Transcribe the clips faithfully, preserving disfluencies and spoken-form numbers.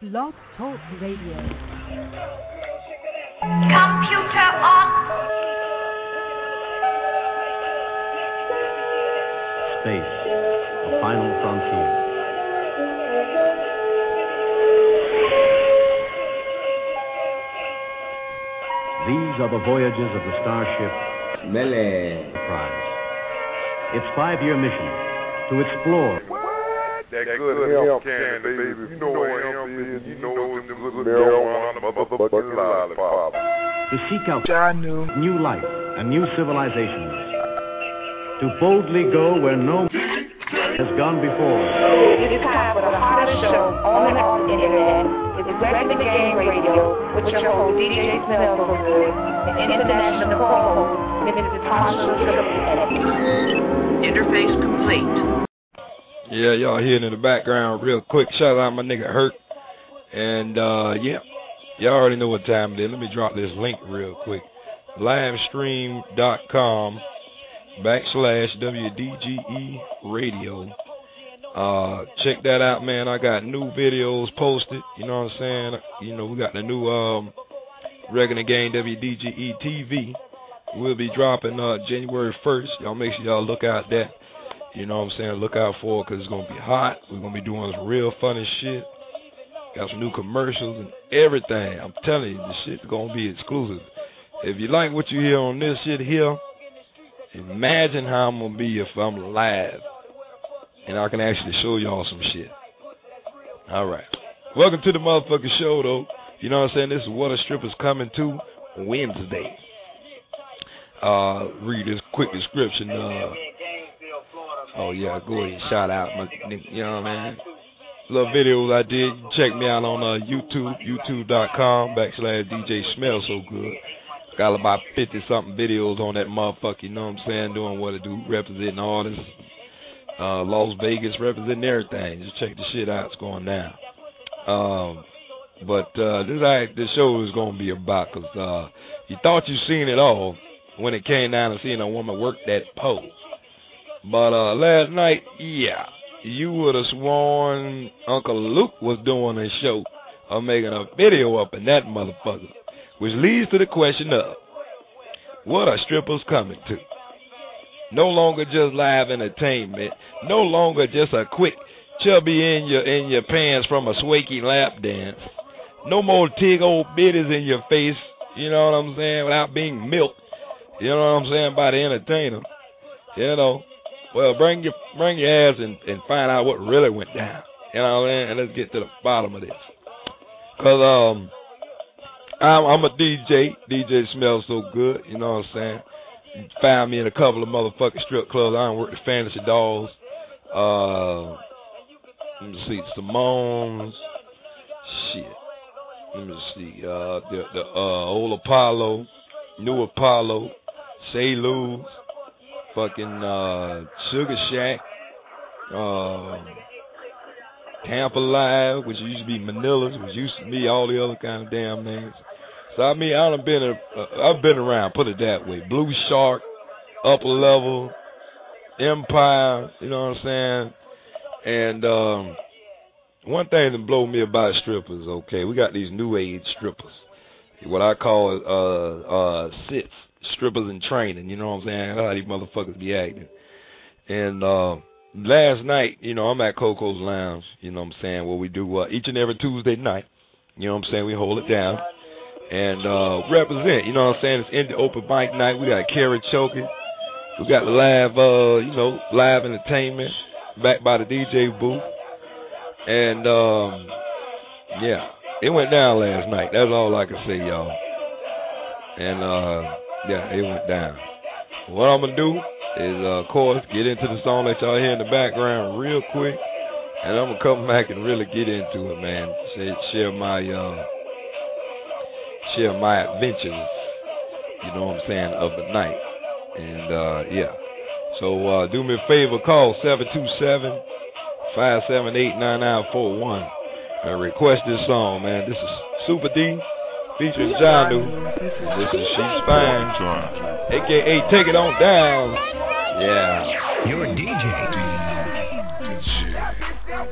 Blog Talk Radio. Computer on. Space, the final frontier. These are the voyages of the starship Mele Enterprise. Its five-year mission to explore. That, that good, good hemp candy, baby. If you know what hemp is, you know them good marijuana, motherfucking lollipop. To seek out new. new life and new civilizations. To boldly go where no has gone before. It is time for the hottest show on and off the internet. It's Wrecking the Game Radio with your host, D J Smell So Good, and international co-host, Missus Tasha Triple. Interface complete. Yeah, y'all hearing in the background real quick. Shout out my nigga Hurt. And, uh, yeah, y'all already know what time it is. Let me drop this link real quick. Livestream.com backslash W D G E radio. Uh, check that out, man. I got new videos posted. You know what I'm saying? You know, we got the new, um, Wrecking the Game W D G E T V. We'll be dropping, uh, January first. Y'all make sure y'all look out that. You know what I'm saying? Look out for it because it's going to be hot. We're going to be doing some real funny shit. Got some new commercials and everything. I'm telling you, this shit is going to be exclusive. If you like what you hear on this shit here, imagine how I'm going to be if I'm live and I can actually show y'all some shit. All right. Welcome to the motherfucking show, though. You know what I'm saying? This is What a Stripper's Coming To Wednesday. Uh, read this quick description. Uh, Oh, yeah, go ahead and shout out, my, you know what I mean? Little videos I did. You can check me out on uh, YouTube, youtube.com backslash DJ Smell So Good. Got about fifty-something videos on that motherfucker, you know what I'm saying? Doing what I do, representing artists. Uh, Las Vegas, representing everything. Just check the shit out. It's going down. Um, but uh, this, I, this show is going to be about, because uh, you thought you seen it all when it came down to seeing a woman work that pole. But uh, last night, yeah, you would have sworn Uncle Luke was doing a show or making a video up in that motherfucker. Which leads to the question of, what are strippers coming to? No longer just live entertainment. No longer just a quick chubby in your in your pants from a swanky lap dance. No more tig old bitties in your face, you know what I'm saying, without being milked. You know what I'm saying, by the entertainer. You know. Well, bring your bring your ass and, and find out what really went down. You know what I mean? And let's get to the bottom of this. Because um, I'm, I'm a D J. D J Smells So Good. You know what I'm saying? You find me in a couple of motherfucking strip clubs. I don't work with Fantasy Dolls. Uh, let me see. Simone's. Shit. Let me see. Uh, the, the uh, Old Apollo. New Apollo. Say Lou's. Fucking uh, Sugar Shack, uh, Tampa Live, which used to be Manila's, which used to be all the other kind of damn names. So I mean, I done been a, uh, I've been around, put it that way. Blue Shark, Upper Level, Empire, you know what I'm saying? And um, one thing that blow me about strippers, okay, we got these new age strippers, what I call uh, uh, sits. Strippers in training, you know what I'm saying? How these motherfuckers be acting. And uh, last night, you know, I'm at Coco's Lounge, you know what I'm saying, where we do uh, each and every Tuesday night, you know what I'm saying, we hold it down and uh, represent, you know what I'm saying, it's in the open mic night. We got Carrie Choking, we got live, uh, you know, live entertainment backed by the D J booth. And um, yeah, it went down last night. That's all I can say, y'all. And uh yeah, it went down. What I'm going to do is, uh, of course, get into the song that y'all hear in the background real quick. And I'm going to come back and really get into it, man. Share, share my, uh, share my adventures, you know what I'm saying, of the night. And, uh, yeah. So, uh, do me a favor, call seven two seven, five seven eight, nine nine four one and request this song, man. This is Super D. Featuring Janu. This is She's Fine. A K A Take It On Down. Yeah. Your D J.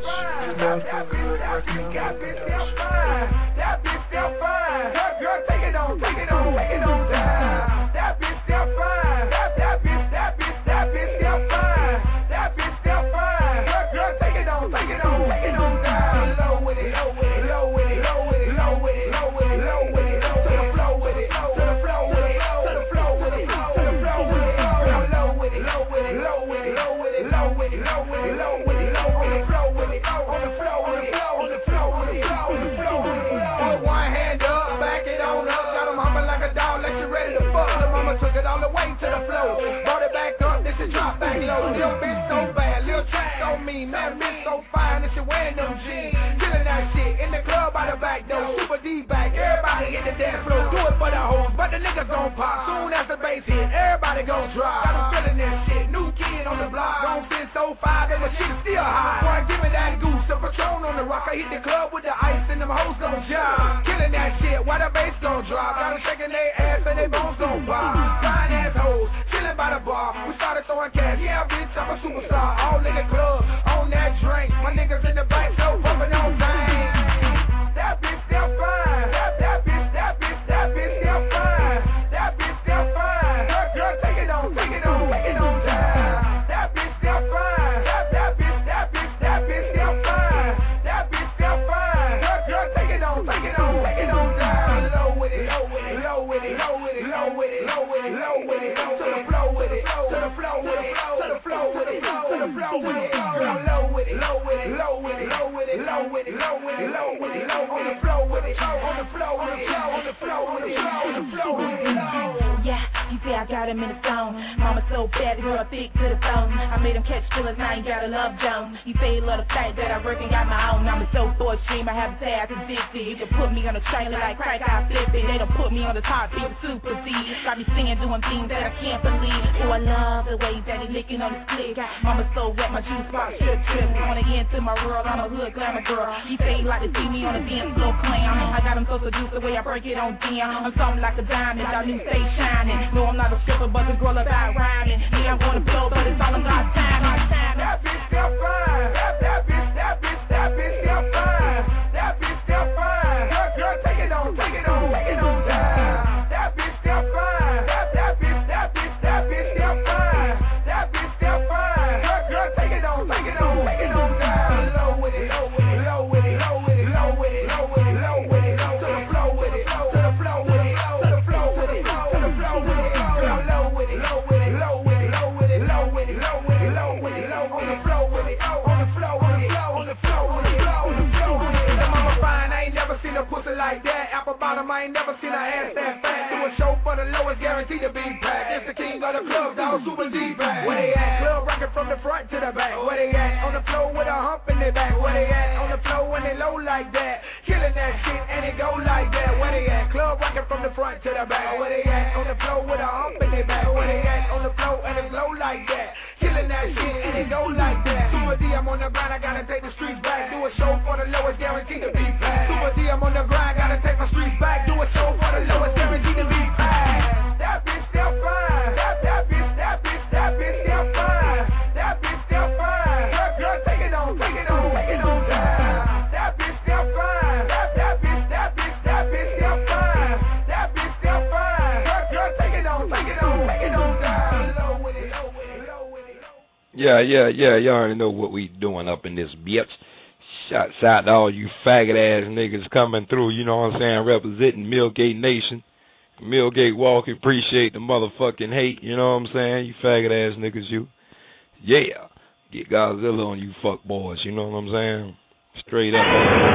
smells so good. That bitch still fine. That bitch still fine. Girl, take it on, take it on, take it on down. That bitch still fine. That that bitch, that bitch, that bitch still fine. That bitch still fine. Girl, take it on, take it on, take it on down. Low with it, low with it, low with it, low with it, low with it, low with it, low with it, to the flow with it, to the flow with it, to the flow with it, to the flow with it. Girl, low with it, low with it, low with it, low with it, low with it, low with it, low with it, low with it, flow with it, on the flow with it, on the flow with it, on the flow with it. Put one hand up, back it on up, got 'em humming like a dog, like you ready to fuck. The mama took it all the way to the floor, brought it back up, this is drop back low. Little bitch so bad, little track so mean, man, bitch so fine, that she wearing them jeans, killing that shit in the club by the back door, super D back, everybody hit the dance floor, do it for the hoes, but the niggas gon' pop. Soon as the bass hit, everybody gon' drop. Got 'em feeling that shit, new kid on the block, don't fit so fire, but the shit still high. Boy, give me that goose, the Patron on the rock, I hit the club with the ice and them hoes gon' job, killing that shit, while the bass gon' drop. Got 'em shaking their ass and their bones gon' pop. Fine ass hoes, chilling by the bar, we started throwing cash, yeah bitch, I'm a superstar, all in the club, on that drink, my niggas in the back, so pumping on things. That bitch still fine, that, that bitch, that bitch, that bitch still fine, that bitch still fine, girl, girl, take it on, take it on, take it on down. That bitch still fine, that, that bitch, that bitch, that bitch still fine, that bitch still fine, girl, girl, take it on, take it on, take it on down. Low with it, low with it, low with it, low with it, low with it, low with it, low with it, to the flow with it, to the flow with it, to the flow with it, to the flow with it, girl, low with it, low with it, low with it, low with it, low with it, low with it, low with it, low on the flow with it, on the flow with it, on the flow with it, on the flow with it. Yeah, you say I got him in the zone. Mama so bad, the girl thick to the bone. I made him catch feelings, now you gotta love Jones. You say you love the fact that I work and got my own. I'm a so for a stream, I have a tag addicted. You can put me on a trailer like crack, I flip it. They don't put me on the top, be the super Z. Got me singing, doing things that I can't believe. Oh, I love the way that he licking on his click. Mama so wet, my juice box trip trip. Wanna get into my world, I'm a hood glamour girl. He say he like to see me on the dance floor clown. I got him so seduced the way I break it on down. I'm something like a diamond, y'all new stay shining. No, I'm not a stripper, but the girl about rhyming. Yeah, I'm gonna blow, but it's all about time. That bitch still fine. That, that bitch, that bitch, that bitch still fine. That bitch still fine. Girl, girl, take it on, take it on, take it on down. That bitch still fine. That, that bitch, that bitch, that bitch still fine. That bitch still fine. Girl, girl, take it on, take it on, take it on down. Low with it, low with it, low with it, low with it, low with it, low with it, low with it, to the flow with it, to the flow with it, to the flow with it, to the flow with it. Girl, low with it, low with it, low with it, low with it, low with it, low with it, low with it, low on the flow with it, on the flow with it, on the flow with it, on the flow with it. The mama fine, I ain't never seen a pussy like that. Apple bottom, I ain't never seen a ass that fat. Do a show for the lowest, guaranteed to be packed. It's the king of the club, dog, super D-back. Where they at? Club rockin' from the front to the back. Where they at? On the floor with a hump in their back. Where they at? On the floor when they low like that. Killing that shit and it go like that. Where they at? Club rockin' from the front to the back. Where they at? On the floor with a hump in their back. Where they at? On the floor and it's low like that. Killing that shit and it go like that. Super D, I'm on the grind, I gotta take the streets back. Do a show for the lowest, guaranteed to be packed. Super D, I'm on the grind, gotta take my streets back. Do a show for the lowest, guaranteed to be packed. That bitch still fine. That, that bitch, that bitch, that bitch still fine. That bitch still fine. Girl, girl, take it on, take it on, take it on down. That bitch still fine. That, that bitch, that bitch, that bitch still fine. That bitch still fine. Girl, girl, take it on, take it on, take it on down. Low with it, low with it, low with it. Yeah, yeah, yeah. Y'all already know what we doing up in this bitch. Shouts out to all you faggot ass niggas coming through, you know what I'm saying, representing Millgate Nation. Millgate Walker, appreciate the motherfucking hate, you know what I'm saying? You faggot ass niggas, you. Yeah. Get Godzilla on you fuck boys, you know what I'm saying? Straight up.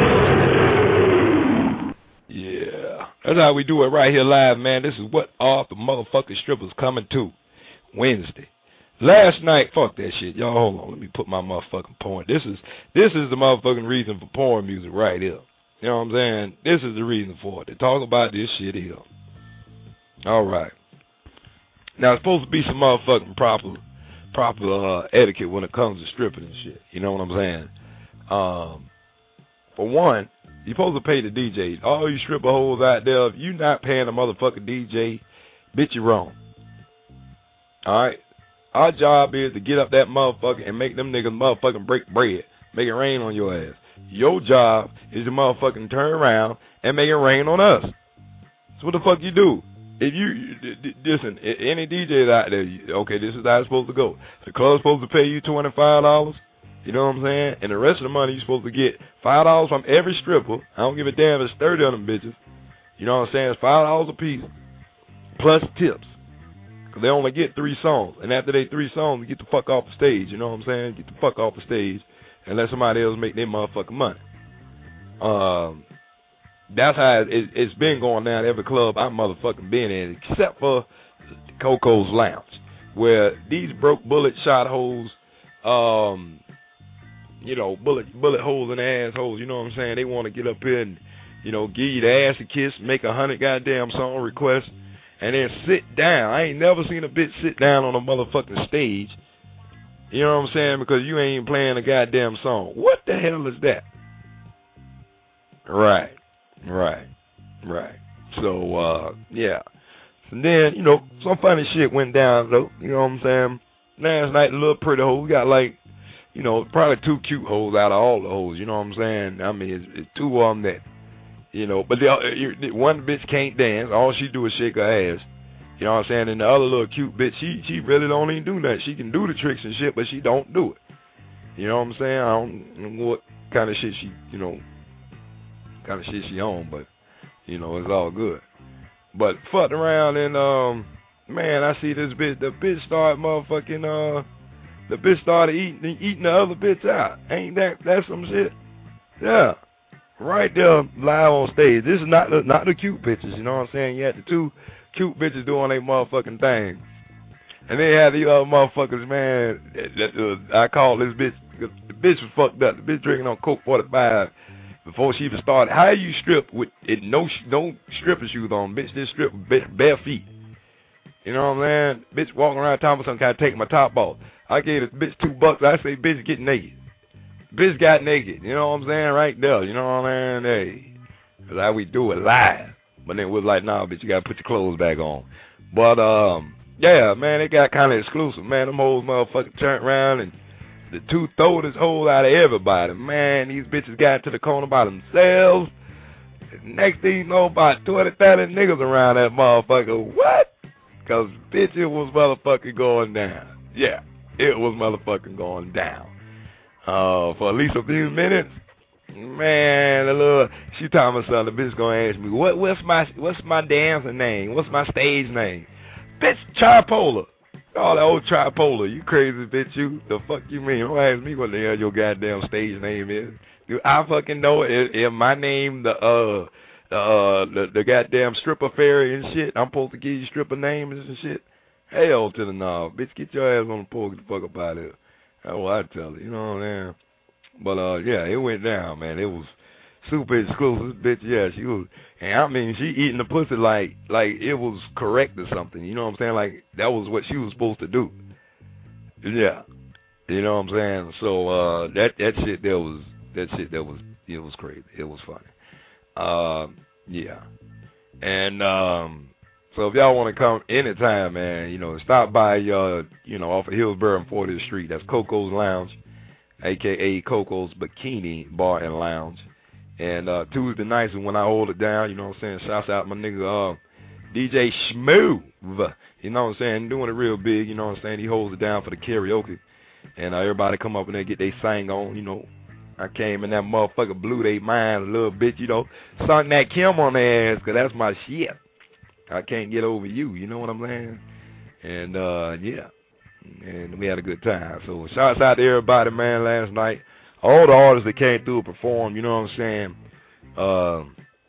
Yeah. That's how we do it right here live, man. This is what all the motherfucking strippers coming to. Wednesday. Last night, fuck that shit. Y'all hold on, let me put my motherfucking point. This is this is the motherfucking reason for porn music right here. You know what I'm saying? This is the reason for it. To talk about this shit here. Alright. Now it's supposed to be some motherfucking proper proper uh, etiquette when it comes to stripping and shit. You know what I'm saying? Um for one, you're supposed to pay the D J. All you stripper hoes out there, if you not paying the motherfucking D J, bitch, you wrong. Alright? Our job is to get up that motherfucker and make them niggas motherfucking break bread. Make it rain on your ass. Your job is to motherfucking turn around and make it rain on us. So what the fuck you do? If you, listen, any D Js out there, okay, this is how it's supposed to go. The club's supposed to pay you twenty-five dollars, you know what I'm saying? And the rest of the money you're supposed to get five dollars from every stripper. I don't give a damn if it's thirty of them bitches. You know what I'm saying? It's five dollars a piece, plus tips. Because they only get three songs. And after they three songs, you get the fuck off the stage, you know what I'm saying? Get the fuck off the stage and let somebody else make their motherfucking money. Um... That's how it, it's been going down every club I'm motherfucking been in, except for Coco's Lounge, where these broke bullet shot holes, um, you know, bullet bullet holes and assholes, you know what I'm saying? They want to get up here and, you know, give you the ass a kiss, make a hundred goddamn song requests, and then sit down. I ain't never seen a bitch sit down on a motherfucking stage, you know what I'm saying? Because you ain't playing a goddamn song. What the hell is that? Right. Right, right. So, uh, yeah. And then, you know, some funny shit went down, though. You know what I'm saying? Last night, a little pretty hole. We got, like, you know, probably two cute hoes out of all the hoes. You know what I'm saying? I mean, it's, it's two of them that, you know, but the, one bitch can't dance. All she do is shake her ass. You know what I'm saying? And the other little cute bitch, she she really don't even do that. She can do the tricks and shit, but she don't do it. You know what I'm saying? I don't know what kind of shit she, you know, kind of shit she on, but you know, it's all good. But fucked around and um man, I see this bitch, the bitch started motherfucking uh the bitch started eating eating the other bitch out. Ain't that that's some shit? Yeah. Right there live on stage. This is not the not the cute bitches, you know what I'm saying? You had the two cute bitches doing their motherfucking thing. And they had the other motherfuckers, man, that, uh, I call this bitch, the bitch was fucked up. The bitch drinking on Coke forty-five. Before she even started, how you strip with it, no no stripper shoes on, bitch? This strip with bare feet. You know what I'm saying? Bitch walking around town with some kind of taking my top off. I gave this bitch two bucks. I say, bitch, get naked. Bitch got naked. You know what I'm saying? Right there. You know what I'm saying? Hey, that's how we do it live. But then it was like, nah, bitch, you gotta put your clothes back on. But um, yeah, man, it got kind of exclusive. Man, them hoes motherfucking turned around and the two throw this hole out of everybody. Man, these bitches got to the corner by themselves. Next thing you know, about twenty, thirty niggas around that motherfucker. What? Because, bitch, it was motherfucking going down. Yeah, it was motherfucking going down. Uh, for at least a few minutes. Man, the little, she told me something. The bitch gonna ask me, what, what's my what's my dancing name? What's my stage name? Bitch, Tripolar. Oh, that old Tripolar, you crazy bitch, you. The fuck you mean? Don't ask me what the hell your goddamn stage name is. Do I fucking know if, if my name the uh the uh the, the goddamn stripper fairy and shit? I'm supposed to give you stripper names and shit? Hell to the knob, bitch. Get your ass on the pole, get the fuck up out of here. That's what I tell her. You know what I'm saying? But uh, yeah, it went down, man. It was super exclusive, bitch. Yeah, she was. And I mean, she eating the pussy like like it was correct or something. You know what I'm saying? Like that was what she was supposed to do. Yeah, you know what I'm saying? So uh, that that shit there was that shit that was it was crazy. It was funny. Uh, yeah, and um, so if y'all want to come anytime, man, you know, stop by uh, you know, off of Hillsborough and fortieth Street. That's Coco's Lounge, aka Coco's Bikini Bar and Lounge. And uh, Tuesday nights is when I hold it down, you know what I'm saying? Shouts out my nigga uh, D J Smooth, you know what I'm saying? Doing it real big, you know what I'm saying? He holds it down for the karaoke. And uh, everybody come up in there get their sang on, you know. I came in that motherfucker, blew their mind a little bit, you know. Sung that Kim on their ass, because that's my shit. I can't get over you, you know what I'm saying? And, uh, yeah. And we had a good time. So shouts out to everybody, man, last night. All the artists that came through and performed, you know what I'm saying? Uh,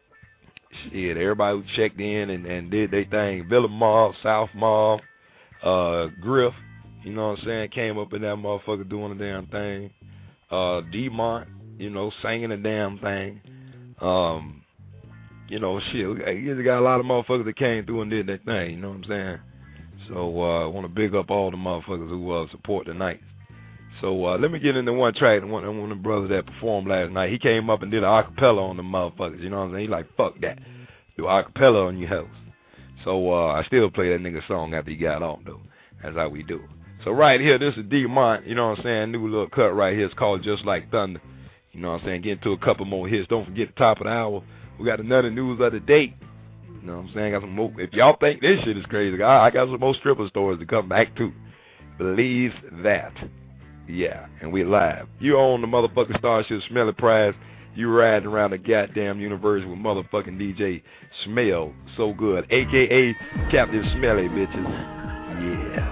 shit, everybody who checked in and, and did their thing. Villa Mob, South Mob, uh, Griff, you know what I'm saying? Came up in that motherfucker doing the damn thing. Uh, D-Mont, you know, singing the damn thing. Um, you know, shit, you just got a lot of motherfuckers that came through and did their thing, you know what I'm saying? So uh, I want to big up all the motherfuckers who uh, support the night. So uh, let me get into one track. One, one of the brothers that performed last night, he came up and did an acapella on the motherfuckers. You know what I'm saying? He like, fuck that. Do acapella on your house. So uh, I still play that nigga song after he got off, though. That's how we do. So right here, this is D-Mont. You know what I'm saying? New little cut right here. It's called Just Like Thunder. You know what I'm saying? Get into a couple more hits. Don't forget the top of the hour. We got another news of the day. You know what I'm saying? Got some more. If y'all think this shit is crazy, I, I got some more stripper stories to come back to. Believe that. Yeah, and we live. You own the motherfucking Starship Smelly Prize. You riding around the goddamn universe with motherfucking D J Smell So Good, a k a. Captain Smelly, bitches. Yeah.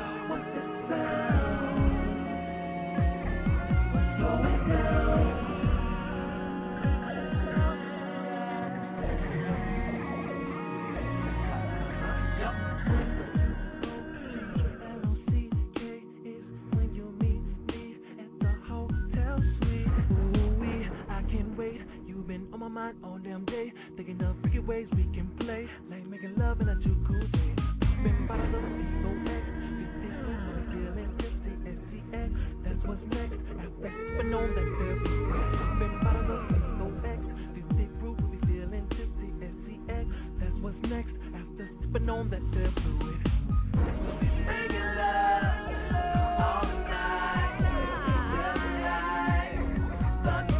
All damn day, thinking of freaky ways we can play, like making love in a jacuzzi. Been by the O X, fifty I'm feeling tipsy, S T X, that's what's next. After sipping on that therapy. Been by the O X, fifty proof, we be feeling tipsy, S T X, that's what's next. After sipping on that therapy. We'll be making love all night, just like thunder.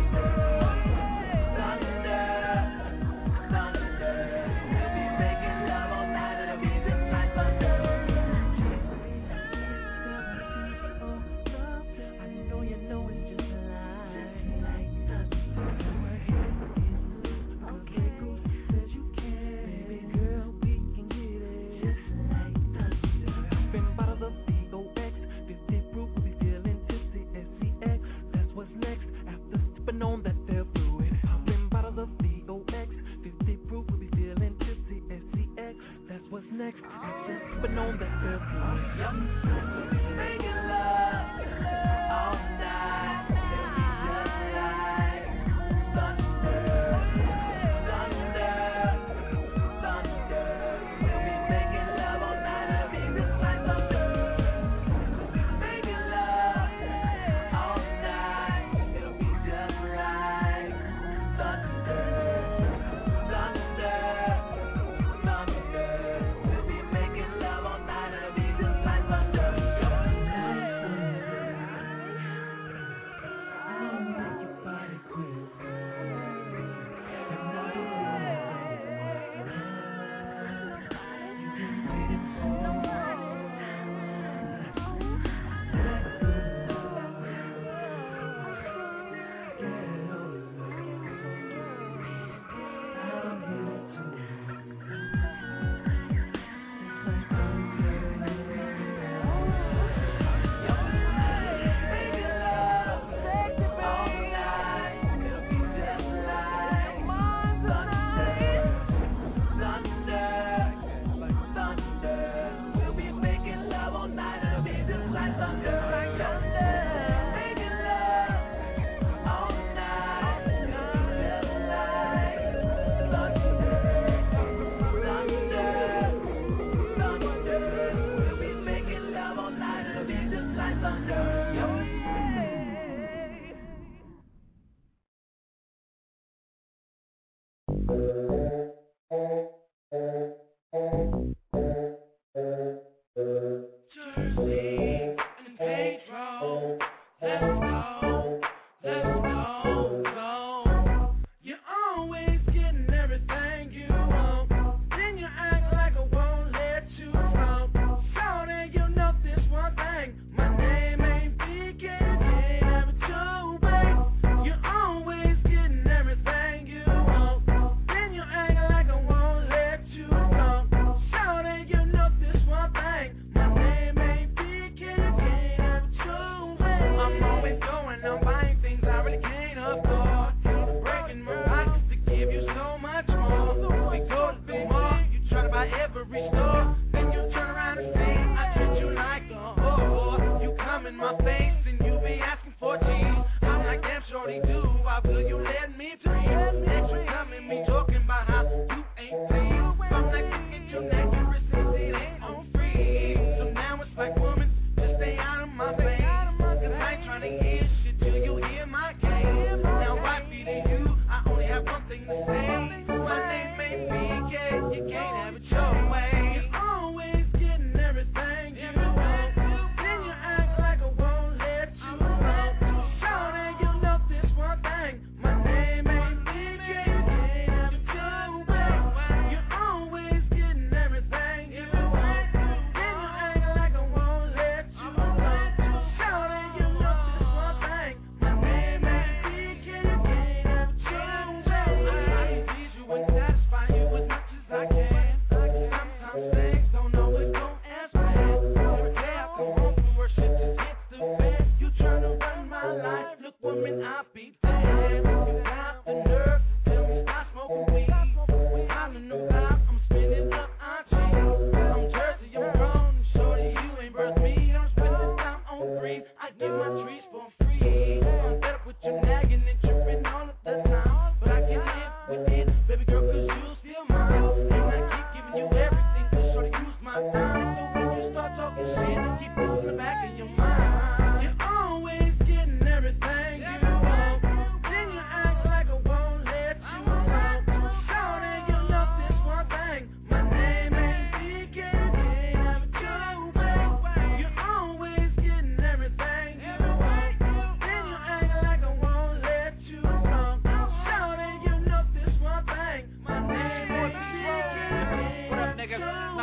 On that fair fluid, popping bottle of V O X, fifty proof, we'll be feeling tipsy, S C X, that's what's next. After sipping on that fair fluid, yup, we'll be making love all night. It'll be just like thunder, thunder, thunder. We'll be making love all night. It'll be just like thunder. We'll be making love all night. It'll be just like thunder, thunder, thunder. We'll be making love all night. It'll be just like thunder. I'll make your body quiver, and I'll be you've been waiting so long. Jersey and Pedro, let's go, let's go, go. You're always getting everything you want, then you act like I won't let you go. Shorty, you know this one thing, my name ain't Big and ain't ever too big. You're always getting everything you want, then you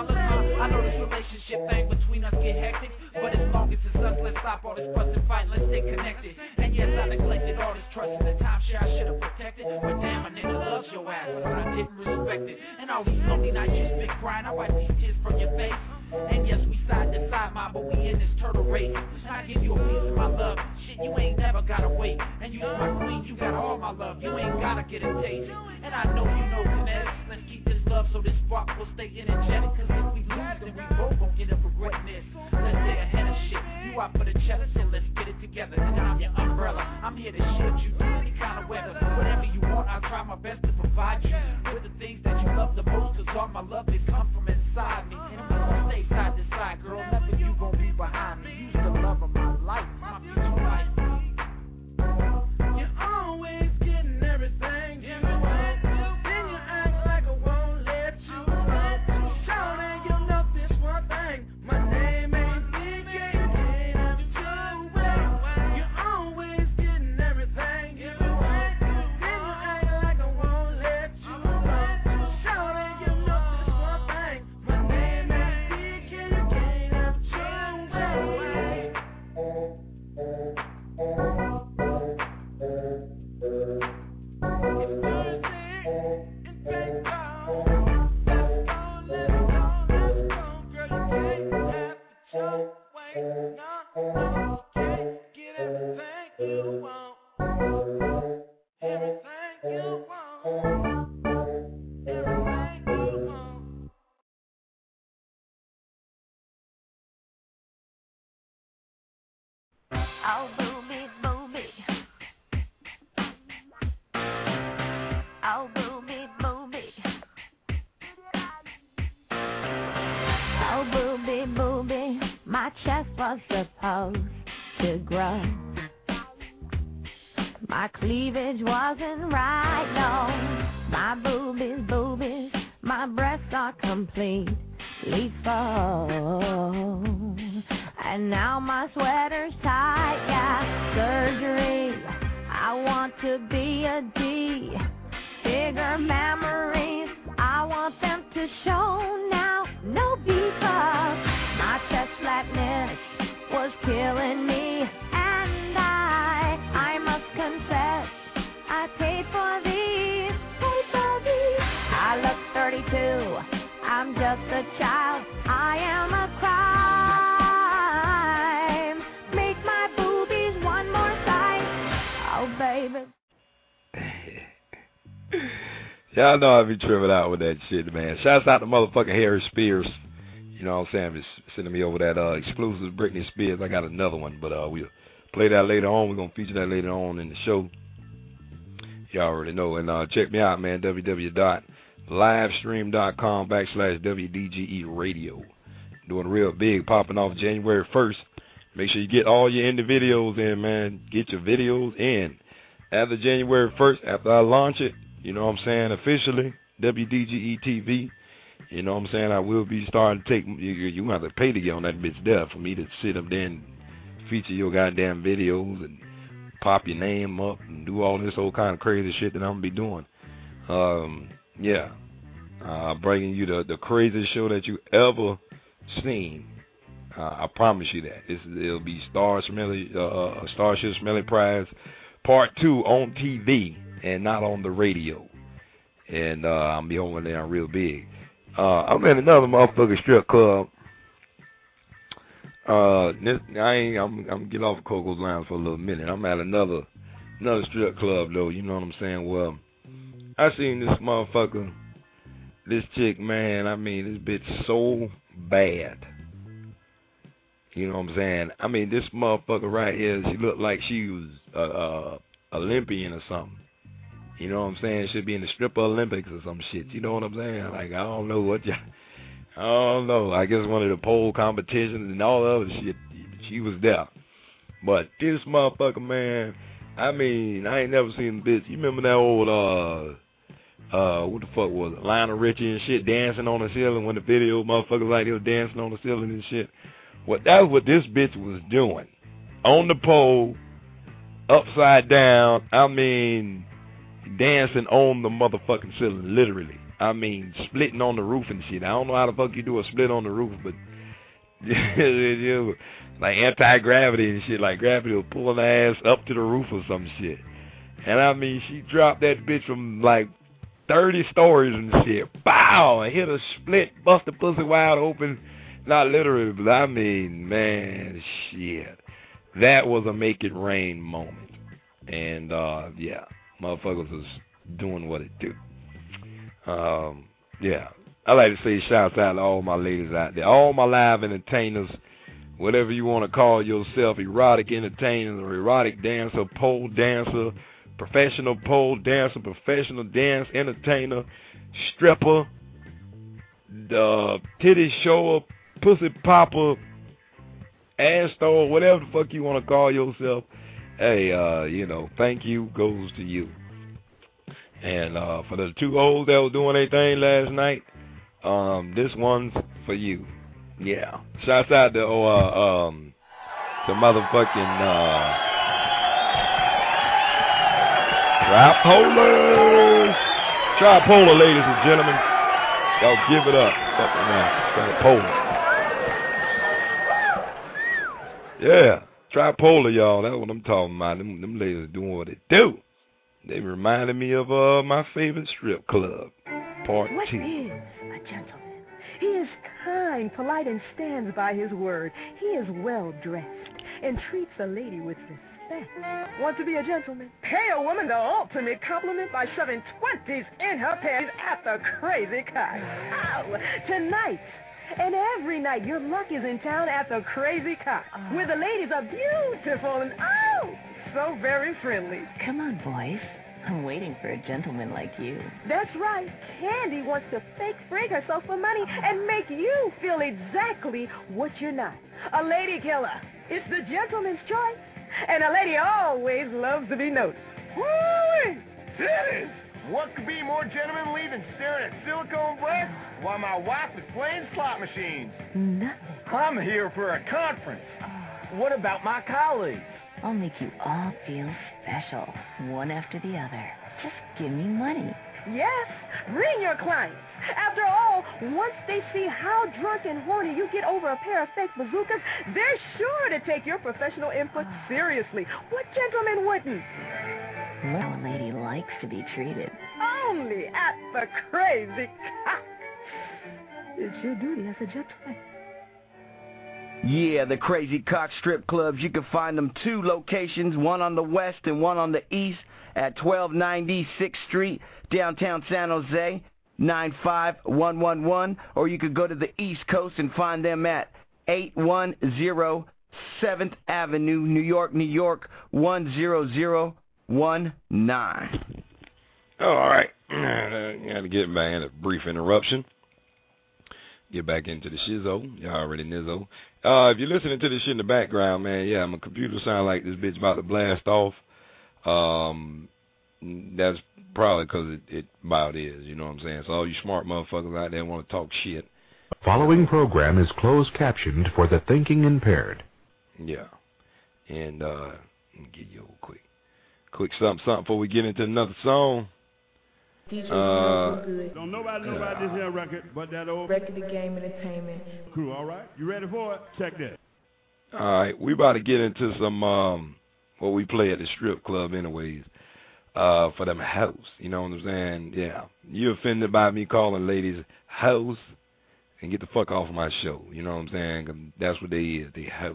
Now look, ma, I know this relationship thing between us get hectic, but as long as it's us, let's stop all this fuss and fight, let's stay connected. And yes, I neglected all this trust and the timeshare I should have protected, but damn, a nigga loves your ass, but I didn't respect it. And all these lonely nights you spent crying, I wipe these tears from your face. And yes, we side to side, ma, but we in this turtle race. And I give you a piece of my love, shit, you ain't never gotta wait. And you's my queen, you got all my love, you ain't gotta get a taste. And I know you know kinetics, let's keep this love so this spark will stay energetic. Cause if we lose, then we both gon' get up regretting this. Let's stay ahead of shit, you out for the cheddar, so let's get it together. And I'm your umbrella, I'm here to shield you through any kind of weather. Whatever you want, I'll try my best to provide you with the things that you love the most. Cause all my love is come from inside me. And we gon' stay side to side, girl, never you gon' be behind me. You's the love of my life, my future life. You're always getting everything you want. Then you act like I won't let you know. Show that you know this one thing. My name ain't D J, you can't have it your way. You're always getting everything you want. Then you act like I won't let you know. Show that you know this one thing. My name ain't D J, you can't have it your way. Oh, booby, booby. Oh, booby, booby. Oh, booby, booby. My chest was supposed to grow. My cleavage wasn't right, no. My boobies, boobies. My breasts are completely full. And now my sweater's tight, yeah, surgery. I want to be a D. Bigger memories, I want them to show now. No, because my chest flatness was killing me. And I, I must confess, I paid for these, paid for these. I look thirty-two, I'm just a child, I am a crime. Baby. Y'all know I be tripping out with that shit, man. Shouts out to motherfucking Harry Spears. You know what I'm saying? Just sending me over that uh, exclusive Britney Spears. I got another one, but uh, we'll play that later on. We're going to feature that later on in the show. Y'all already know. And uh, check me out, man, w w w dot livestream dot com backslash W D G E radio. Doing real big, popping off January first. Make sure you get all your indie videos in, man. Get your videos in. After January first, after I launch it, you know what I'm saying, officially, W D G E T V, you know what I'm saying, I will be starting to take, you, you have to pay to get on that bitch there for me to sit up there and feature your goddamn videos and pop your name up and do all this old kind of crazy shit that I'm going to be doing. Um, yeah. Uh, bringing you the, the craziest show that you ever seen. Uh, I promise you that. This is, it'll be Star Smelly, uh, Starship Smelly Prize Part two on T V and not on the radio. And uh, I'll be holding down real big. Uh, I'm in another motherfucking strip club. Uh, this, I ain't. I'm. I'm getting off of Coco's Lounge for a little minute. I'm at another, another strip club though. You know what I'm saying? Well, I seen this motherfucker, this chick, man. I mean, this bitch so bad. You know what I'm saying? I mean, this motherfucker right here, she looked like she was a uh, uh, Olympian or something. You know what I'm saying? Should be in the Stripper Olympics or some shit. You know what I'm saying? Like, I don't know what you... I don't know. I guess one of the pole competitions and all the other shit, she was there. But this motherfucker, man, I mean, I ain't never seen a bitch. You remember that old, uh, uh, what the fuck was it? Lionel Richie and shit dancing on the ceiling when the video motherfuckers like they were dancing on the ceiling and shit. Well, that's what this bitch was doing. On the pole, upside down, I mean, dancing on the motherfucking ceiling, literally. I mean, splitting on the roof and shit. I don't know how the fuck you do a split on the roof, but like anti-gravity and shit. Like gravity will pull her ass up to the roof or some shit. And I mean, she dropped that bitch from like thirty stories and shit. Bow! And hit a split, bust the pussy wide open. Not literally, but I mean, man, shit. That was a make it rain moment. And, uh, yeah, motherfuckers was doing what it do. Um, yeah. I like to say shouts out to all my ladies out there. All my live entertainers, whatever you want to call yourself, erotic entertainers or erotic dancer, pole dancer, professional pole dancer, professional dance entertainer, stripper, uh, titty shower, pussy popper, ass thrower, whatever the fuck you want to call yourself. Hey, uh, you know, thank you goes to you. And uh, for the two hoes that were doing their thing last night, um, this one's for you. Yeah. Shouts out to uh, um, the motherfucking uh, Tripolar. Tripolar, ladies and gentlemen. Y'all give it up. Fucking man. Tripolar. Yeah, Tripolar, y'all. That's what I'm talking about. Them, them ladies doing what they do. They reminded me of uh, my favorite strip club, part what two. What is a gentleman? He is kind, polite, and stands by his word. He is well-dressed and treats a lady with respect. Want to be a gentleman? Pay a woman the ultimate compliment by shoving twenties in her pants at the crazy cock. Oh, tonight. And every night, your luck is in town at the Crazy Cock, oh. where the ladies are beautiful and, oh, so very friendly. Come on, boys. I'm waiting for a gentleman like you. That's right. Candy wants to fake break herself for money and make you feel exactly what you're not. A lady killer. It's the gentleman's choice. And a lady always loves to be noticed. Woo-wee! Titties! What could be more gentlemanly than staring at silicone breasts while my wife is playing slot machines? Nothing. I'm here for a conference. What about my colleagues? I'll make you all feel special, one after the other. Just give me money. Yes, bring your clients. After all, once they see how drunk and horny you get over a pair of fake bazookas, they're sure to take your professional input seriously. What gentleman wouldn't? Well, a lady likes to be treated. Only at the Crazy Cock. It's your duty as a gentleman. Yeah, the Crazy Cock strip clubs. You can find them two locations, one on the west and one on the east at twelve ninety sixth Street, downtown San Jose, nine five one one one. Or you could go to the East Coast and find them at eight one zero seventh Avenue, New York, New York, one zero zero one nine. Oh, all right. Got to get back in a brief interruption. Get back into the shizzo. Y'all already nizzo. Uh, if you're listening to this shit in the background, man, yeah, my computer sound like this bitch about to blast off. Um, that's probably because it, it about is, you know what I'm saying? So all you smart motherfuckers out there want to talk shit. The following program is closed captioned for the thinking impaired. Yeah. And, uh, let me give you a quick, quick something, something before we get into another song. D J Uh, good. Don't nobody know about this here record but that old Record the Game Entertainment crew, all right? You ready for it? Check this. All right, we about to get into some, um, what we play at the strip club anyways, uh, for them hoes, you know what I'm saying? Yeah. You offended by me calling ladies hoes, and get the fuck off of my show, you know what I'm saying? 'Cause that's what they is, they hoes.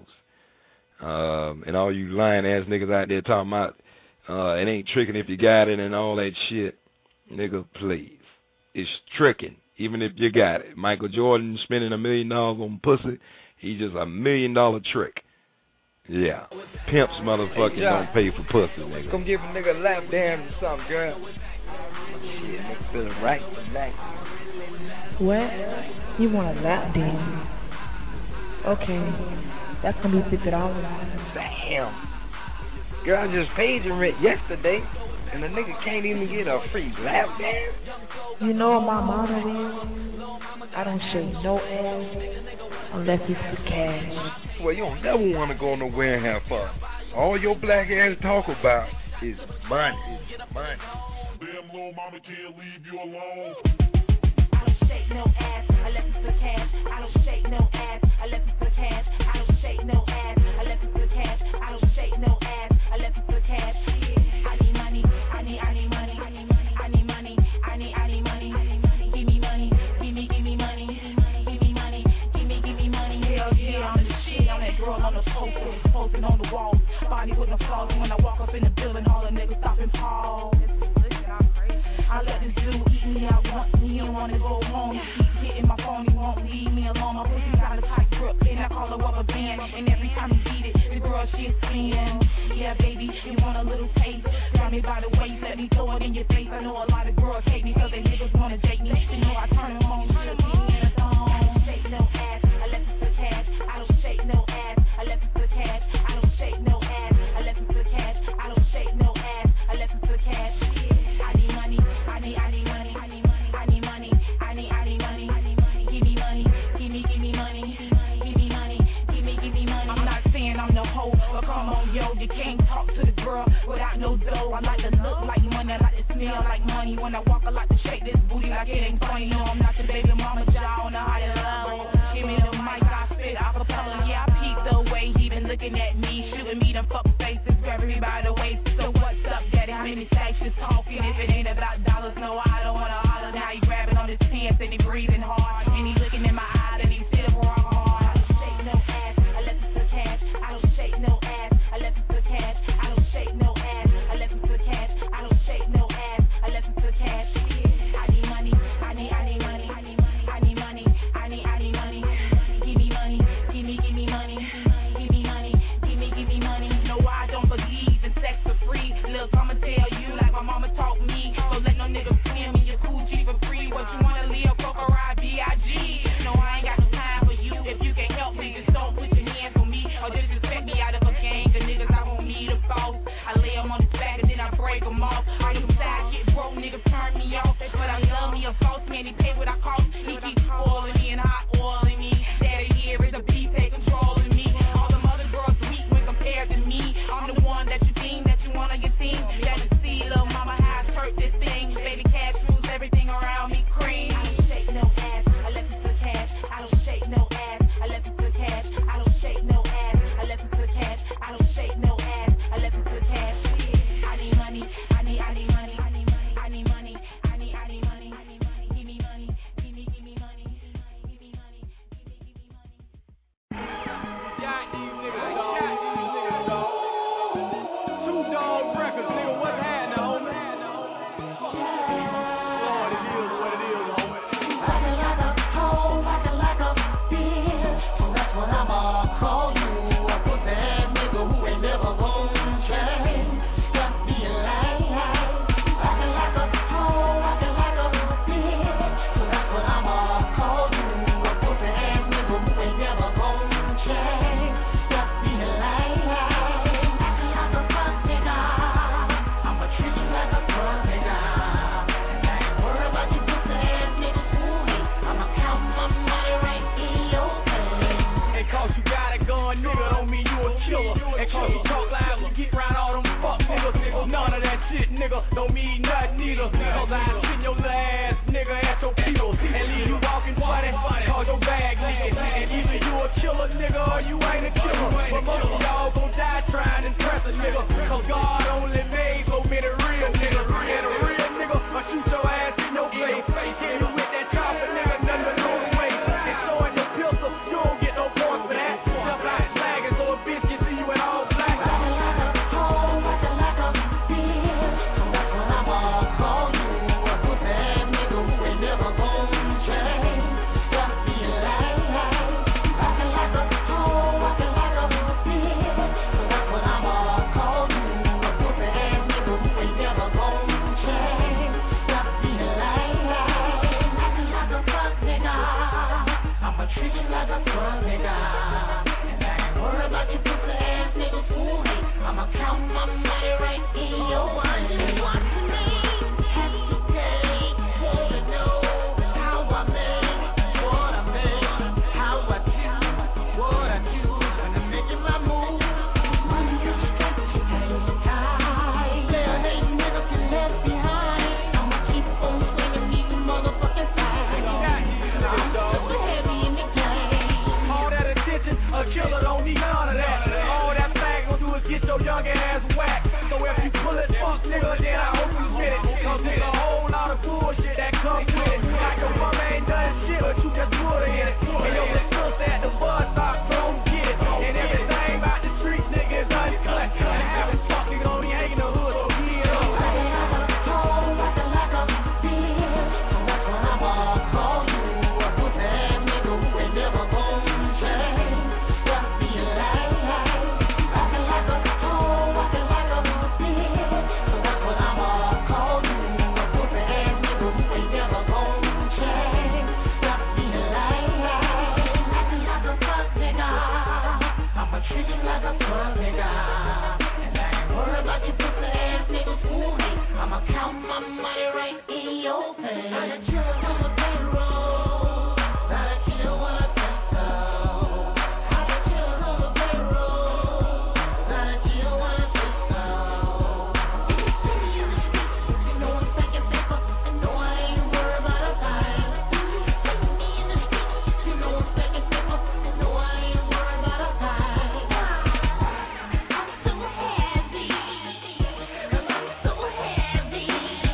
Um, and all you lying ass niggas out there talking about, uh, it ain't tricking if you got it and all that shit. Nigga, please. It's tricking, even if you got it. Michael Jordan spending a million dollars on pussy, he just a million dollar trick. Yeah. Pimps motherfucking hey, don't pay for pussy, nigga. Come give a nigga a lap dance or something, girl. Shit, nigga feeling right tonight. What? You want a lap dance? Okay. That's gonna be fifty dollars. Damn. Girl, I just paid your rent yesterday. And the nigga can't even get a free lap dance? You know what my motto is? I don't shake no ass unless it's for cash. Well, you don't never want to go nowhere and have fun. All your black ass talk about is money. Is money. Damn, little mama can't leave you alone. shake no ass unless it's for cash. I don't shake no ass unless it's for cash. I don't shake no ass unless it's for cash. I don't shake no ass unless it's for cash. I need money, I need, I need money, I need money, I need money, I need, I need money. Give me money, give me, give me money, give me money, give me, give me money. Hell yeah, I'm the shit. I'm that girl on the poster, posting on the wall. Body with no flaws. When I walk up in the building, all the niggas stop and pause. I let this dude eat me out once, and he don't wanna go home. He keep hitting my phone, he won't leave me alone. My pussy got a tight grip, and I call her rubber band. And every time he beat it, the girl she a spin. Yeah, baby, you want a little taste? Grab me by the waist, let me throw it in your face. I know a lot of girls hate me, so they niggas wanna date me. You know I turn them on, should be in a thong. Shake no ass, unless it's for cash. I don't shake no ass, unless it's for cash. I don't shake no ass, unless it's for cash. I don't shake no ass, unless it's for cash. I need money, I need, I need money, I need money, I need money, I need, I need money, I need money. Give me money, give me, give me money, give me money, give me, give me money. I'm not saying I'm the hoe, but come on, yo, you can't talk to the girl without no dough. I like to look like money, I like to smell like money. When I walk, I like to shake this booty like it ain't funny. No, I'm not your baby mama, y'all on the higher level. Give me the mic, I spit acapella. Yeah, I peep the way he been looking at me, shooting me them fuck faces, grabbing me by the waist. So what's up, daddy? How many stacks you talking? If it ain't about dollars, no, I don't wanna holler. Now he grabbing on his pants and he breathing hard, and he looking in my eye and he still rock hard. I don't shake no ass unless it's for cash. I don't shake no ass unless it's for cash. I don't shake no ass unless it's for cash. I don't shake no ass unless it's for cash. I need money, I need, I need money, I need money, I need money, I need, I need money. Give me money, give me, give me money, give me money, give me, give me money. No, I don't believe in sex for free. Look, I'ma tell you like my mama taught me. So let no nigga swim in your coochie for free. What you wanna live, Coco ride B I G. No, I ain't got no time for you. If you can't help me, just don't put your hands on me. Or just expect me out of a gang. The niggas I want me to boss. I lay them on his back and then I break them off. All them side get broke, niggas turn me off. But I love me a false man, he pay what I cost. He keeps spoiling me and hot oiling me. Daddy here is a beast, take control of me. All them other girls weak when compared to me. I'm the one that you deem that you want on your team. Gotta see, little mama, how I twerk this thing. Baby cash rules everything around me cream. I don't shake no ass unless it's for cash. I don't shake no ass unless it's for cash. I don't shake no ass unless it's for cash. I don't shake no ass unless it's for cash. I need money, I need, I need money, I need money, I need money, I need, I need money, I need money. Give me money, give me, give me money, give me money, give me, give me money. Got these niggas, dog. Got these niggas, dog. Two Dog Records, nigga. What's happening, homie? Lord, it is what it is, homie. Rockin' like a hoe, rockin' like a bitch. So that's what I'ma call you. A pussy ass nigga who ain't never gonna change. Stop being lame. Rockin' like a hoe, rockin' like a bitch. So that's what I'ma call you. A pussy ass nigga who ain't never gonna change. Stop being lame. Acting like a fuck nigga. I'ma treat you like a fuck nigga. And I ain't worried about you pussy ass niggas fooling. I'ma count my money right in your face. And cause you got a gun, nigga, don't mean you a killer. And cause you talk loud, you get round all them fuck niggas. None of that shit, nigga, don't mean nothing either. Cause I send your little ass, nigga, at your people. And leave you walking funny, cause your bag leaking. And either you a killer, nigga, or you ain't a killer. But most of y'all gon' die trying to impress a nigga. Cause God only made so many real niggas. And a real nigga, I'll shoot your ass in your face. Hit you with that chopper, nigga, nothing but no waste. And throwing your pistol, you don't get no points for that. Jump like flagging so a bitch can see you in all black. Rockin' like a hoe, rockin' like a bitch. So that's what I'ma call you. A pussy ass nigga, then I hope you get it. Cause there's a whole lot of bullshit that comes with it. Like your mama ain't done shit, but you just put her in it. And your little sister at the bus stop, don't get it. And everything about the streets, nigga, is uncut. And having fucking gon' be hanging the hood, so get up. I'ma count my money right in your face. Gotta chill on the payroll. Gotta chill when I pistol. Gotta chill on the payroll. Gotta chill when I pistol. You know I'm stacking paper. I know I ain't worried about a dime. You know I'm stacking paper. I know I ain't worried about a dime. I'm so happy. Cause I'm so happy.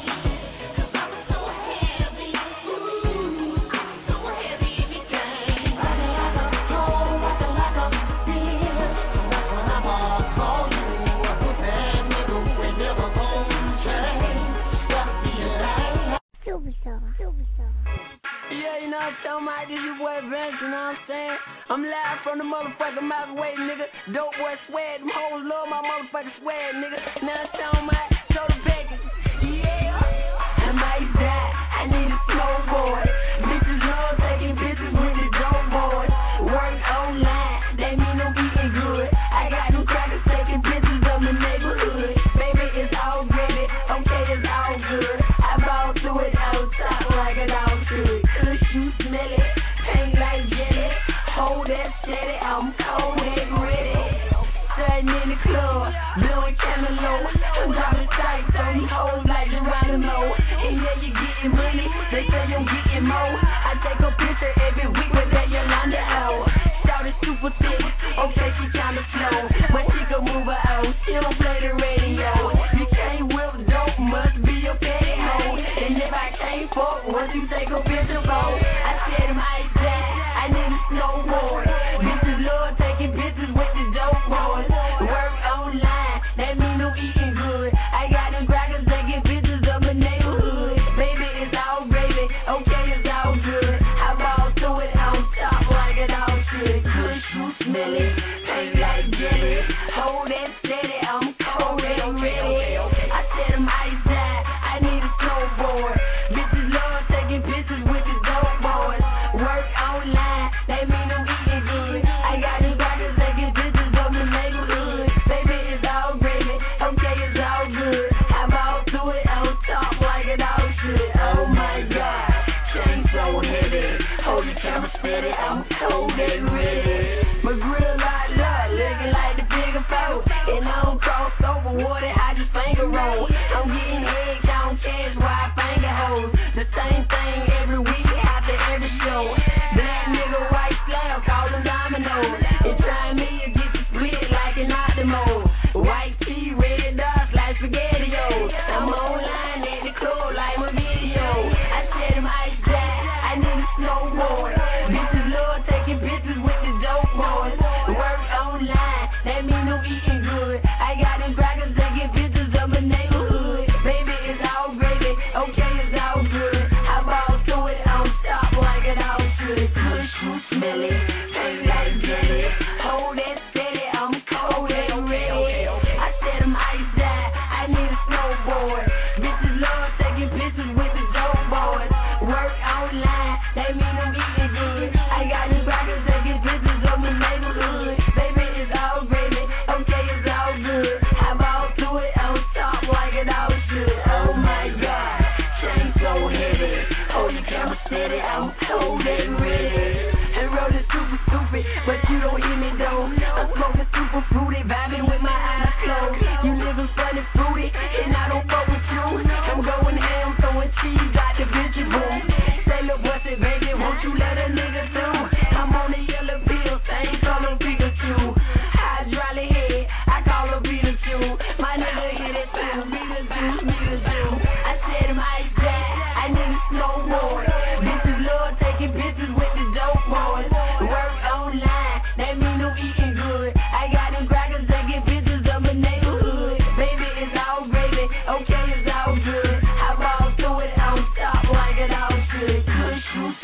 Yeah, you know what I'm talking about? This your boy Vince, you know what I'm saying? I'm live from the motherfucking microwave, nigga. Dope boy swag, them hoes love my motherfucking swag, nigga. Now I'm talking about Soda Bacon. Yeah, I might die, I need a snowboard. Bitches love taking bitches with the dope board. Work online, they mean I'm eating good. I got them crackers taking bitches of the neighborhood. Baby, it's all gravy, okay, it's all good. I ball through it on top like a dog should. Cause you smell it, ain't like jelly. Hold that steady, I'm cold and ready. Sitting in the club, blowing cantaloupe. I'm dropping strikes on these hoes like Geronimo. And yeah, you getting money, they say you're getting more. I take a picture every week with that Yolanda O. Started super thick, okay, she kinda slow. But she can move her out, she don't play the radio. You can't whip dope, must be a petty hoe. And if I can't fuck, once you take a picture, bro, I said I might die, I need a snowboard. Bitches love taking bitches with the dope boys. Work online, that mean I'm eating good. I got them crackers that get bitches up in neighborhood. Baby, it's all gravy, okay, it's all good. I ball through it on top like it all should. Kush, you smell it, ain't like jelly. Hold that steady, I'm cold and ready. I said I might die, I need a snowboard. Bitches love taking pictures with the dope boys. Work online, they mean I'm eating good. I got them crackers that get bitches up in neighborhood. Baby, it's all gravy, okay, it's all good. I ball through it on top like it all should. Oh my God, chain so heavy. Hold your camera steady, I'm cold and ready. My grill light up, looking like the bigger foe. And I don't cross over water, I just finger roll. I'm getting head count cash while I finger hoes. The same thing every week after every show. Black nigga, white slab, call them dominoes. And try me to get the split like an Optimo. White tee, red dots like SpaghettiOs. I'm online at the club like my video. I said I might die, I need a snowboard. Bitches love taking bitches with the dope boys. Work online, that mean I'm eating good. I got them crackers that get bitches up in neighborhood. Baby, it's all gravy, okay, it's all good. I ball through it on top like it all should. Kush, you smell it, ain't like jelly. Hold that steady, I'm cold and ready. I said I might die, I need a snowboard. Bitches love taking pictures with the dope boys. Work online, they mean I'm eating good. I got them crackers that get bitches up in neighborhood. Baby, it's all gravy, okay, it's all good. I ball through it on top like it all should. Oh my God, chain so heavy. Hold your camera steady, I'm cold and ready. And rollin' super stupid, but you don't hear me though. I'm smoking super fruity, vibing with my eyes closed. You living funny fruity, and I don't fuck with you. I'm going ham, throwing cheese out the bitch boom. Say look what's it, baby, won't you let a nigga through? I'm on the yellow bill, same color Pikachu. Hydraulic head, I call her Pikachu. My nigga hit it too, Pikachu.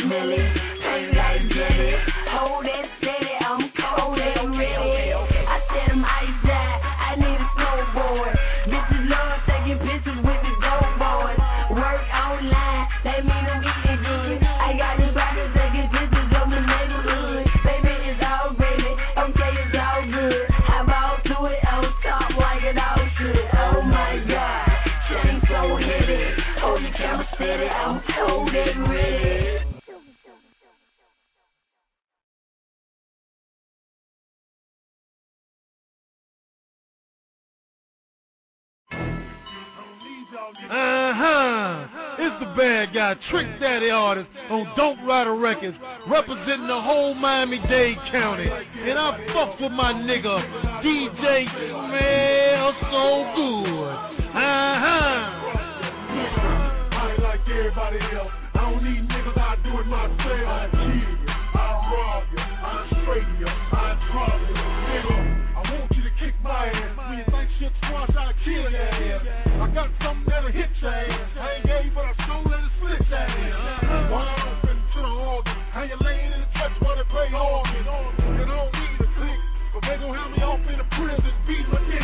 Millie. Taste like jelly. Hold that steady, I'm cold and ready. I said I'm ice out, I need a snowboard. Bitches love taking pictures with the dope boys. Work online, they mean I'm eating good. I got the pockets taking pictures of the neighborhood. Baby, it's all gravy, okay, it's all good. I bought to it on top like it all should. Oh my God, chain so heavy. Hold your camera steady, I'm cold and ready. Uh-huh. It's the bad guy, Trick Daddy artist on Don't Rider Records, representing the whole Miami-Dade County. And I fuck with my nigga, D J Smells So Good. Uh-huh. I ain't like everybody else. I don't need niggas, I do it myself. I kill you, I rob you, I straighten you, I drop you. Nigga, I want you to kick my ass. When you think shit squash, I kill your ass. I got something that'll hit your ass. I ain't gay, but I sure let it split your ass. Wide open to the organ. How you laying in the church while they play organ? And I don't need a click, but they gon' have me off in the prison, beat my dick.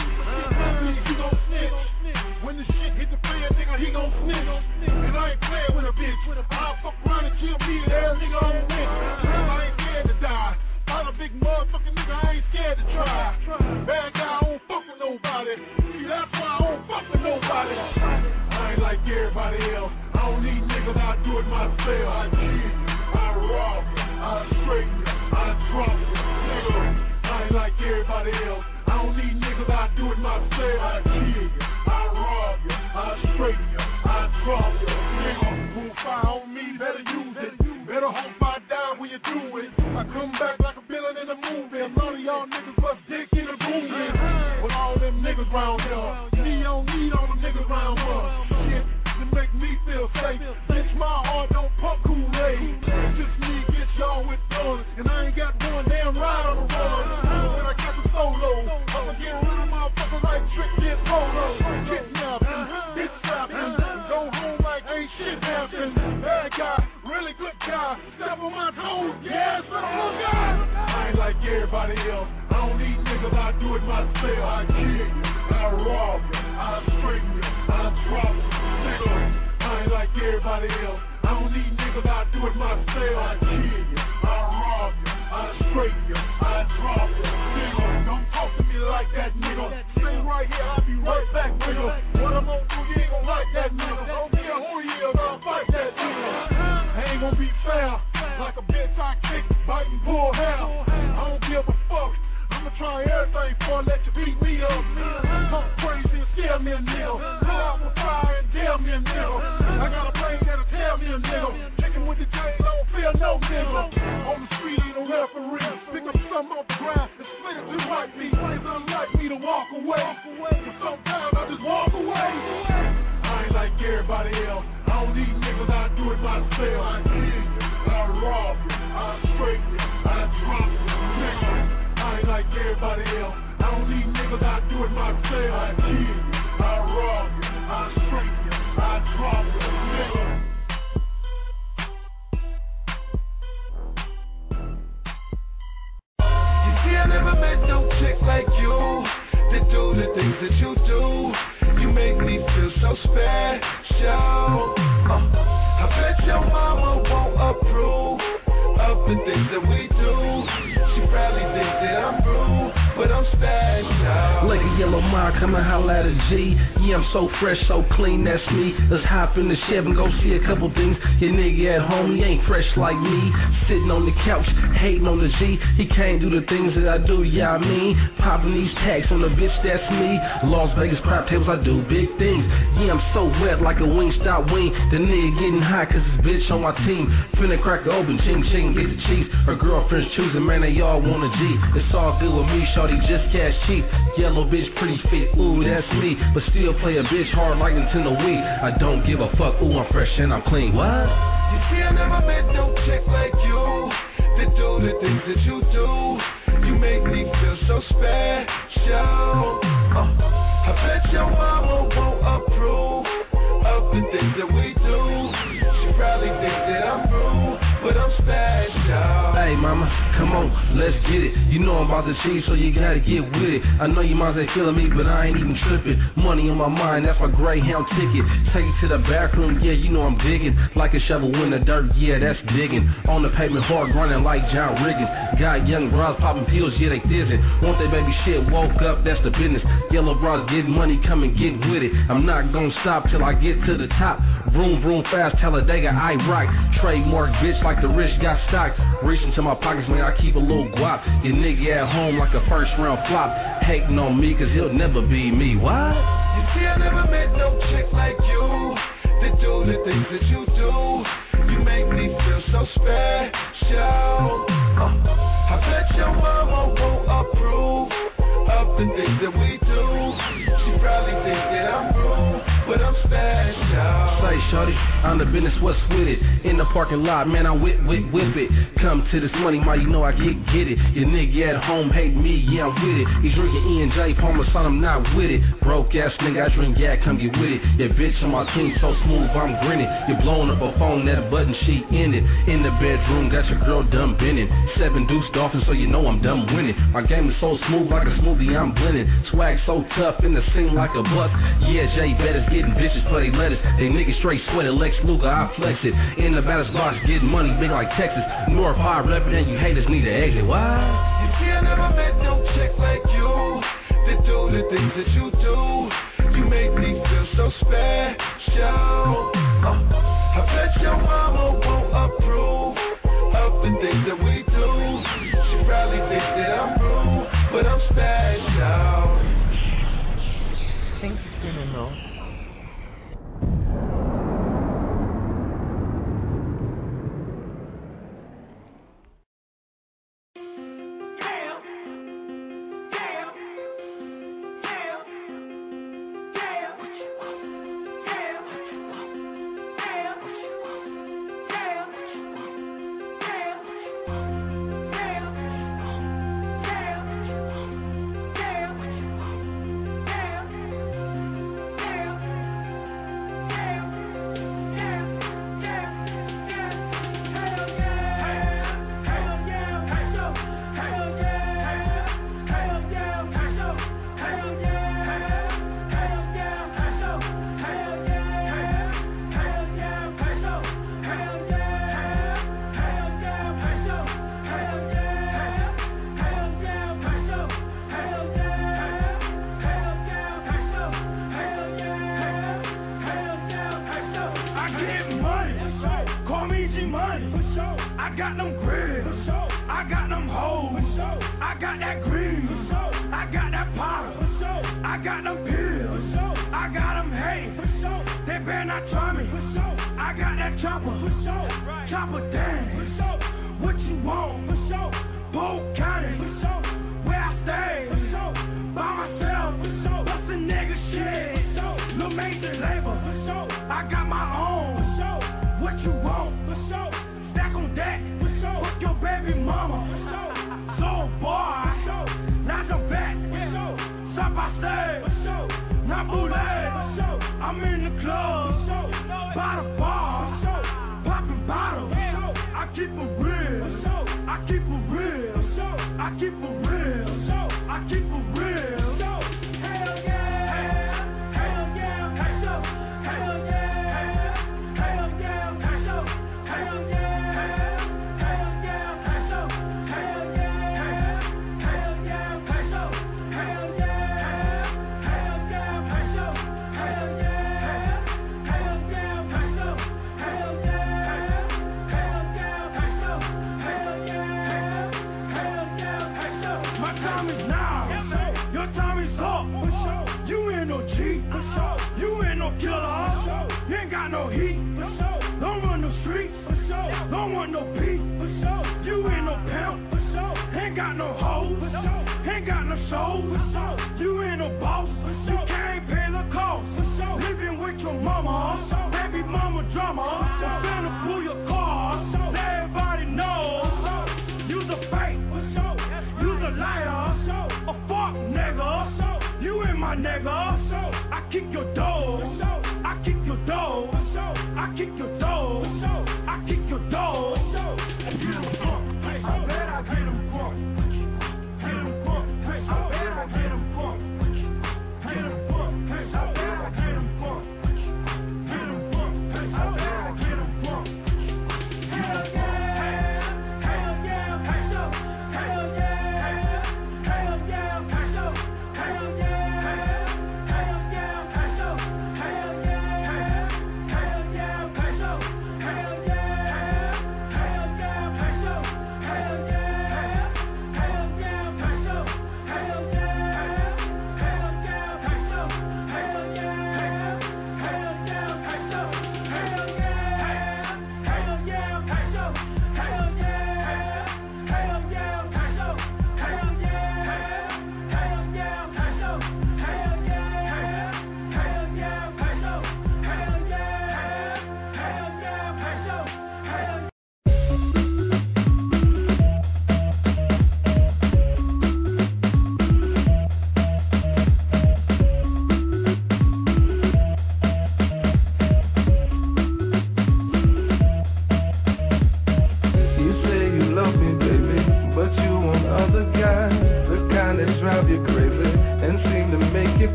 You gon' snitch. When the shit hit the fan, nigga, he gon' snitch. And I ain't playing with a bitch. I'll fuck around and kill me and every nigga on the bitch. I ain't scared to die. I'm a big motherfucking nigga, I ain't scared to try. Bad guy, I don't fuck with nobody. See, that's why I don't fuck with nobody. I ain't like everybody else. I don't need niggas, I do it myself. I kill you, I rob you, I straighten you, I drop you. Nigga, I ain't like everybody else. I don't need niggas, I do it myself. I kill you, I rob you, I straighten you, I drop you. Nigga, who fire on me, better use it. Better hope I die when you do it. I come back like a villain in a movie. A lot of y'all niggas bust dick in a movie. With all them niggas round here. Me don't need all them niggas round here. Shit to make me feel safe. Bitch, my heart don't pump Kool-Aid. It's just me, bitch, y'all with guns. And I ain't got one damn ride on the run. When I got the solo, I'ma get rid of motherfuckers like Trick Kid Polo. Kidnapping, bitch slapping. Go home like ain't shit happened. Bad guy, really good guy. Step on my toes, yes, I'm a good guy. I ain't like everybody else. I don't need niggas, I do it myself. I kill you, I rob you, I straighten you, I drop you. Nigga, I ain't like everybody else. I don't need niggas, I do it myself. I kill you, I rob you, I straighten you, I drop you. Nigga, don't talk to me like that, nigga. Stay right here, I'll be right back, nigga. What I'm gonna do, you ain't gonna like that, nigga. Don't care who he is, I'll fight that nigga. I ain't gonna be fair, like a bitch I kick, bite and pull hair. I don't give a fuck. I'ma try everything before I let you beat me up. Talk crazy and scare me a nigga. Go out with fire and dare me a nigga. I got a brain that'll tell me a nigga. Chicken with the chain, don't fear no nigga. On the street, ain't no referee. Pick up something off the ground and split it just like me. It's unlike me to walk away. But sometimes I just walk away. I ain't like everybody else. I don't need niggas, I do it myself. I kill you, I rob you, I straighten you, I drop you. Nigga, I ain't like everybody else. I don't need niggas, I do it myself. I kill you, I rob you, I straighten you, I drop you. Nigga. You see, I never met no chick like you to do the things that you do. You make me feel so special. Uh, I bet your mama won't approve of the things that we do. She probably thinks that I'm rude, but I'm special. Like a yellow mark, I'ma holla at a G. Yeah, I'm so fresh, so clean, that's me. Let's hop in the Chevy and go see a couple things. Your nigga at home, he ain't fresh like me. Sitting on the couch, hating on the G. He can't do the things that I do, yeah, I mean. Popping these tags on the bitch, that's me. Las Vegas crap tables, I do big things. Yeah, I'm so wet like a Wingstop wing. The nigga getting hot cause his bitch on my team. Finna crack it open, ching ching, get the cheese. Her girlfriend's choosing, man, they all want a G. It's all good with me, shorty, just cash cheap. Yellow bitch, pretty fit, ooh, that's me. But still play a bitch hard like Nintendo Wii. I don't give a fuck, ooh, I'm fresh and I'm clean. What? You see, I never met no chick like you to do the things that you do. You make me feel so special. Uh, I bet your mama won't approve of the things that we do. She probably thinks that I'm rude, but I'm special. Hey mama, come on, let's get it. You know I'm about to cheat, so you gotta get with it. I know you might say killing me, but I ain't even tripping. Money on my mind, that's my Greyhound ticket. Take it to the bathroom, yeah, you know I'm digging. Like a shovel in the dirt, yeah, that's digging. On the pavement, hard grinding like John Riggins. Got young bras popping pills, yeah, they fizzing. Want that baby shit, woke up, that's the business. Yellow bras getting money, come and get with it. I'm not gonna stop till I get to the top. Vroom, vroom, fast, Talladega, I rock. Trademark bitch like the rich got stock. Reach into my pockets, man, I keep a little guap. Your nigga at home like a first round flop. Hating on me, cause he'll never be me. What? You see, I never met no chick like you that do the things that you do. You make me feel so special. Uh, I bet your mama won't approve of the things that we do. She probably thinks that I'm rude, but I'm special. Say, shorty, I'm the business, what's with it? In the parking lot, man, I whip, whip, whip it. Come to this money, ma, you know I get, get it. Your nigga at home hate me, yeah, I'm with it. He drinking E and J, Palmer, son, I'm not with it. Broke ass nigga, I drink yak, come get with it. Your bitch on my team so smooth, I'm grinning. You're blowing up a phone, that button, she in it. In the bedroom, got your girl dumb bending. Seven deuce dolphins, so you know I'm done winning. My game is so smooth, like a smoothie, I'm blending. Swag so tough, in the scene like a bus. Yeah, Jay Bettis getting bitches for they lettuce. They niggas straight sweated, Lex Luger, I flex it. In the baddest box, getting money big like Texas. North High reppin' and you haters need to exit. Why? You see, I never met no chick like you that do the things that you do. You make me feel so special. Uh, I bet your mama won't approve of the things that we do. She probably thinks that I'm rude, but I'm special. I think it's spinning though.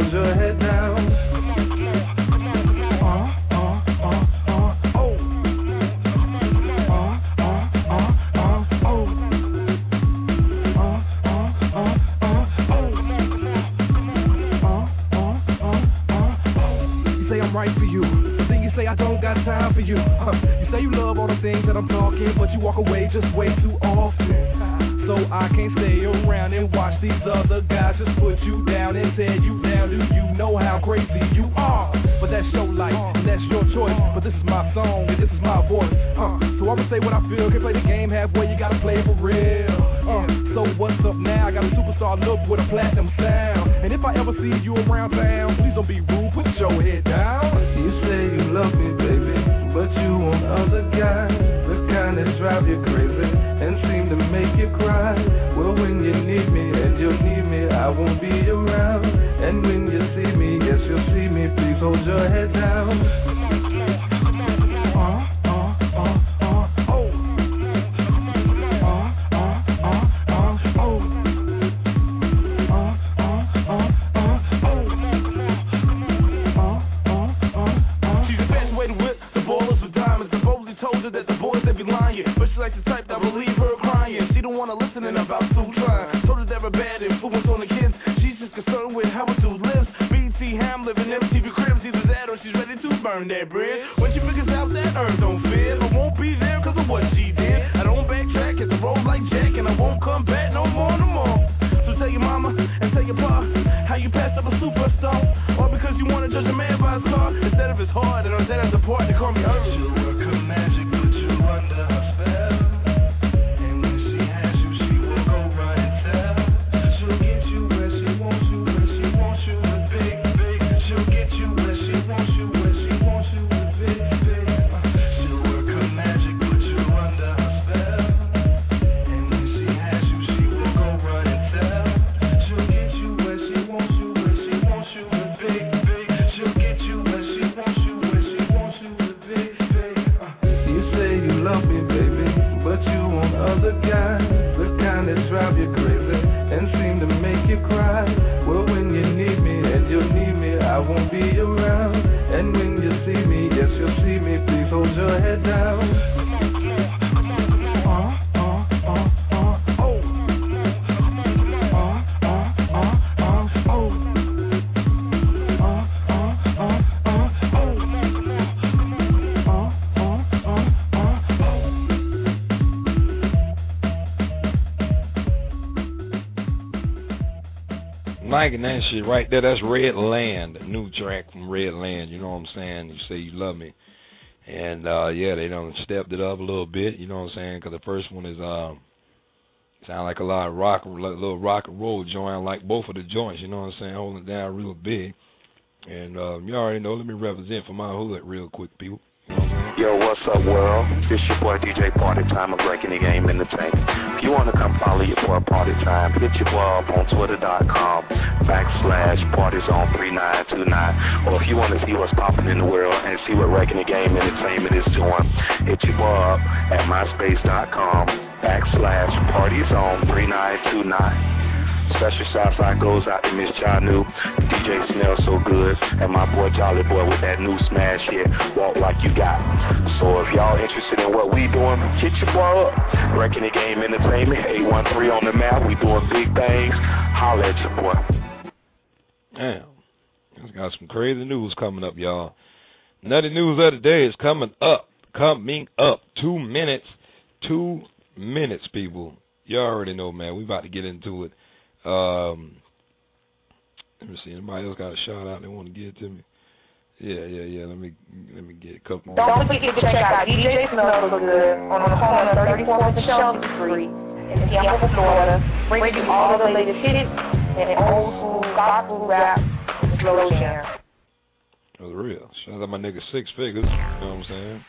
hold your head down. Right for you, but then you say I don't got time for you. Huh. You say you love all the things that I'm talking, but you walk away just way too often. So I can't stay around and watch these other guys just put you down and tear you down. Do you know how crazy you are? But that's your life, and that's your choice. But this is my song, and this is my voice. Huh. So I'ma say what I feel. Can't play the game halfway, you gotta play for real. Uh, so what's up now? I got a superstar look with a platinum sound. And if I ever see you around town, please don't be rude, put your head down. You say you love me, baby, but you want other guys. The kind that drive you crazy and seem to make you cry. Well, when you need me and you need me, I won't be around. And when you see me, yes, you'll see me. Please hold your head down. Uh, uh, uh, uh, oh. Uh, uh, uh, uh, oh. Uh, uh, uh, uh, oh. She's the best way to whip the ballers with diamonds. I've always told her that the boys they be lying, but she likes the type that believe her crying. She don't wanna listen and about still trying. Told her they're a bad influence on the kids. She's just concerned with how it dude lives. B T Ham living M T V cribs, either that or she's ready to burn that bread. When she figures out that earth don't fit, I won't be there cause of what she did. I don't backtrack, hit the road like Jack, and I won't come back no more, no more. So tell your mama and tell your pa how you passed up a superstar, or because you wanna judge a man by his car instead of his heart, and on that as a part they call me Earth. She'll work her magic, put you under her spell. And when she has you, she will go run and tell. She'll get you where she wants you, where she wants you with big, big. She'll get you where she wants you, where she wants you with big, big. She'll work her magic, put you under her spell. And when she has you, she will go run and tell. She'll get you where she wants you, where she wants you with big, big. She'll get you where she wants you, where she wants you with big, big. You say you love me, baby, but you want other guys. The kind that drive you crazy and seem to make you cry. Well, when you need me and you need me, I won't be around. And when you see me, yes, you'll see me. Please hold your head down. Uh, uh, uh, uh, oh. Uh, uh, uh, uh, oh. Uh, uh, uh, uh, oh. Liking that shit right there. That's Red Land, a new track from Red Land. You know what I'm saying? You say you love me, and uh, yeah, they done stepped it up a little bit. You know what I'm saying? Because the first one is um, sound like a lot of rock, a little rock and roll joint, like both of the joints. You know what I'm saying? Holding it down real big, and uh, you already know. Let me represent for my hood real quick, people. Yo, what's up, world? This your boy D J Party Time of Breaking the Game in the Tank. If you want to come follow your boy Party Time, hit your boy up on twitter.com backslash partyzone three nine two nine. Or if you want to see what's popping in the world and see what Breaking the Game Entertainment is doing, hit your boy up at myspace.com backslash partyzone three nine two nine. Special shouts out goes out to Miss Janu, D J Snell So Good, and my boy Jolly Boy with that new smash hit, Walk Like You Got. So if y'all interested in what we doing, hit your boy up. Breaking the Game Entertainment, eight one three on the map. We doing big things. Holla at your boy. Damn. It's got some crazy news coming up, y'all. Nutty news of the day is coming up. Coming up. Two minutes. Two minutes, people. You already know, man. We about to get into it. Um, let me see. Anybody else got a shout out they want to give to me? Yeah, yeah, yeah. Let me let me get a couple more. Don't forget to check out D J Snell So Good on the corner of thirty-fourth and Shelton Street in Tampa, Florida. Bring you all of the latest hits and old school gospel rap and slow jam. That was real. Shout out my nigga Six Figures. You know what I'm saying?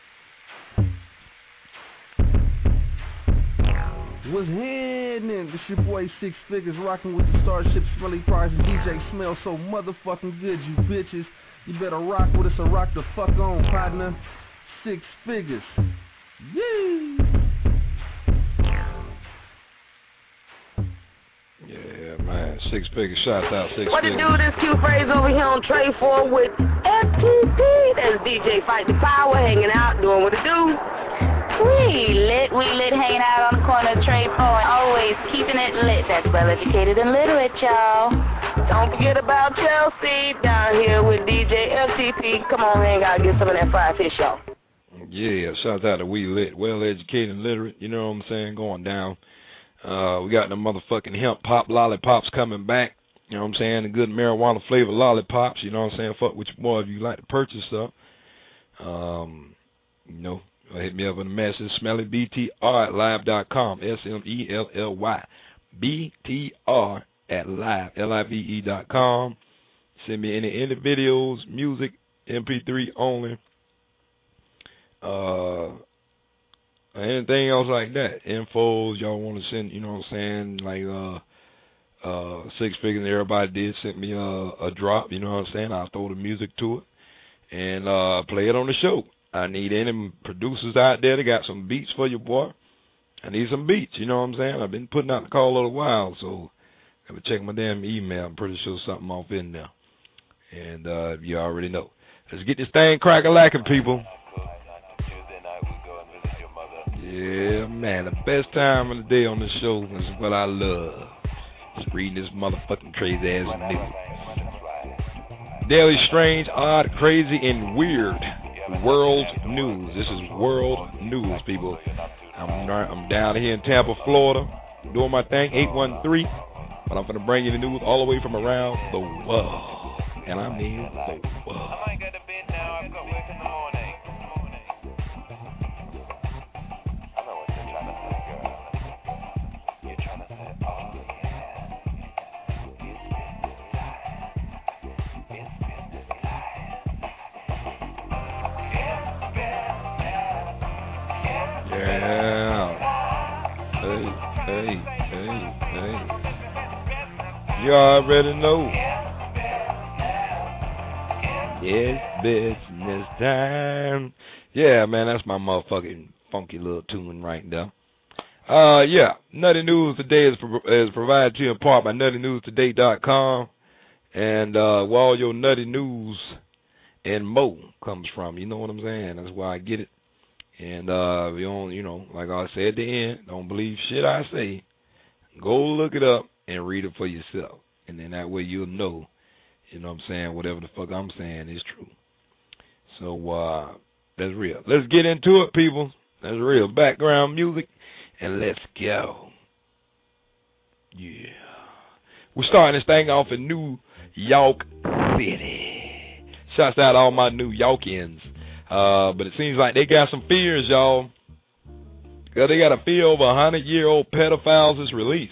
What's happening? This your boy Six Figures rocking with the Starship Smelly Price and D J Smell So motherfucking good, you bitches. You better rock with us or rock the fuck on, partner. Six Figures. Yee! Yeah, man. man. Six figures. Shouts out six What to figures. do this Q phrase over here on Trade four with F T P. That's D J Fight the Power, hanging out, doing what it do. We lit, we lit, hanging out on the corner of Trade four and always keeping it lit. That's well educated and literate, y'all. Don't forget about Chelsea down here with D J F T P. Come on, hang out, get some of that fried fish, y'all. Yeah, shout out to We Lit, well educated and literate, you know what I'm saying, going down. Uh, we got the motherfucking hemp pop lollipops coming back, you know what I'm saying, the good marijuana flavored lollipops, you know what I'm saying, fuck which more of you like to purchase stuff. Um, you know, hit me up with a message, smelly B T R at live dot com, S M E L L Y, B T R at live, L I V E dot com. Send me any, any videos, music, M P three only. Uh, anything else like that, infos y'all want to send, you know what I'm saying, like uh, uh, Six Figures, everybody did send me a, a drop, you know what I'm saying, I'll throw the music to it, and uh, play it on the show. I need any producers out there that got some beats for you, boy. I need some beats, you know what I'm saying, I've been putting out the call a little while, so I gotta check my damn email, I'm pretty sure something off in there, and uh, you already know. Let's get this thing crack-a-lacking, people. Yeah, man, the best time of the day on the show is what I love. Just reading this motherfucking crazy ass news. Daily strange, odd, crazy, and weird world news. This is world news, people. I'm I'm down here in Tampa, Florida, doing my thing, eight one three. But I'm going to bring you the news all the way from around the world. And I mean the world. Yeah. Hey, hey, hey, hey. You already know. It's business time. Yeah, man, that's my motherfucking funky little tune right there. Uh, yeah, Nutty News Today is, pro is provided to you in part by nutty news today dot com. And uh, where all your nutty news and mo comes from, you know what I'm saying? That's why I get it. And uh, you don't, you know, like I said at the end, don't believe shit I say. Go look it up and read it for yourself. And then that way you'll know, you know what I'm saying, whatever the fuck I'm saying is true. So uh, that's real. Let's get into it, people. That's real. Background music. And let's go. Yeah. We're starting this thing off in New York City. Shouts out to all my New Yorkians. Uh, but it seems like they got some fears, y'all. Cause they got a fear over a hundred-year-old pedophiles is released.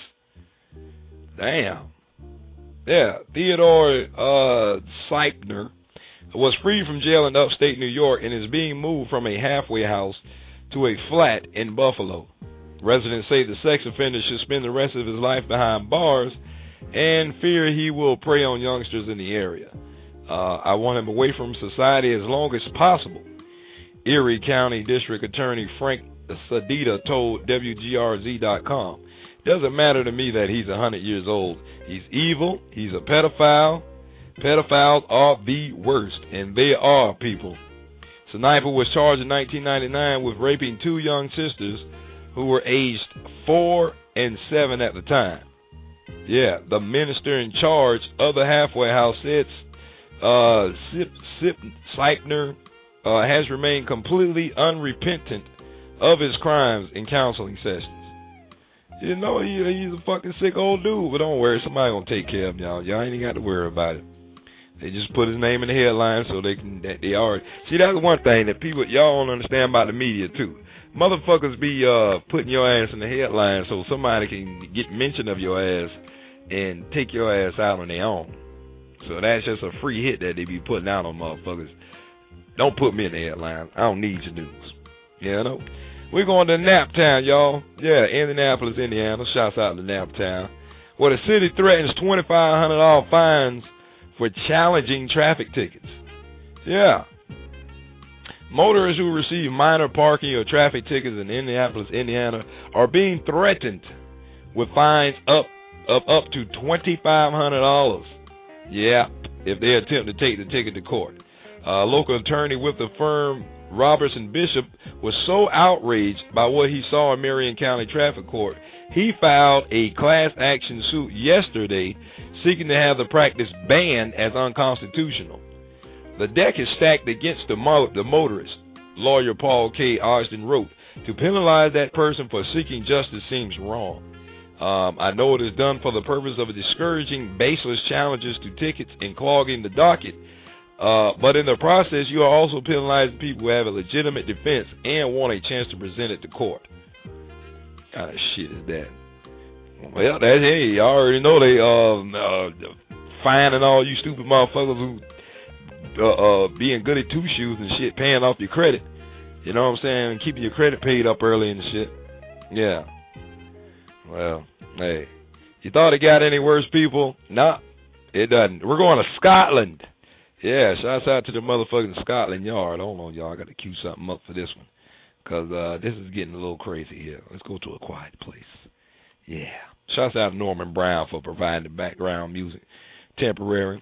Damn. Yeah, Theodore uh, Seipner was freed from jail in upstate New York and is being moved from a halfway house to a flat in Buffalo. Residents say the sex offender should spend the rest of his life behind bars and fear he will prey on youngsters in the area. Uh, I want him away from society as long as possible, Erie County District Attorney Frank Sadita told W G R Z dot com. Doesn't matter to me that he's one hundred years old. He's evil. He's a pedophile. Pedophiles are the worst, and they are, people. Sniper was charged in nineteen ninety-nine with raping two young sisters who were aged four and seven at the time. Yeah, the minister in charge of the halfway house said uh, Sip, Sip, Seipner uh, has remained completely unrepentant of his crimes in counseling sessions. You know, he, he's a fucking sick old dude, but don't worry, somebody gonna take care of him, y'all. Y'all ain't got to worry about it. They just put his name in the headline so they can, that they already, see, that's one thing that people, y'all don't understand about the media, too. Motherfuckers be uh, putting your ass in the headline so somebody can get mention of your ass and take your ass out on their own. So that's just a free hit that they be putting out on motherfuckers. Don't put me in the headline. I don't need your news. You know? We're going to Naptown, y'all. Yeah, Indianapolis, Indiana. Shouts out to Naptown. Where the city threatens twenty-five hundred dollars fines for challenging traffic tickets. Yeah. Motorists who receive minor parking or traffic tickets in Indianapolis, Indiana are being threatened with fines up of up to twenty-five hundred dollars. Yeah, if they attempt to take the ticket to court. A local attorney with the firm, Robertson Bishop, was so outraged by what he saw in Marion County Traffic Court, he filed a class action suit yesterday seeking to have the practice banned as unconstitutional. The deck is stacked against the, mo the motorist, lawyer Paul K. Ogden wrote. To penalize that person for seeking justice seems wrong. Um, I know it is done for the purpose of discouraging baseless challenges to tickets and clogging the docket, uh, but in the process you are also penalizing people who have a legitimate defense and want a chance to present it to court. What kind of shit is that? Well, that's, hey, you already know they um, uh, fining all you stupid motherfuckers who uh, uh, being good at two shoes and shit, paying off your credit. You know what I'm saying? Keeping your credit paid up early and shit. Yeah. Well, hey. You thought it got any worse, people? Nah, it doesn't. We're going to Scotland. Yeah, shouts out to the motherfucking Scotland Yard. Hold on, y'all. I got to cue something up for this one. Because uh, this is getting a little crazy here. Let's go to a quiet place. Yeah. Shouts out to Norman Brown for providing the background music. Temporary.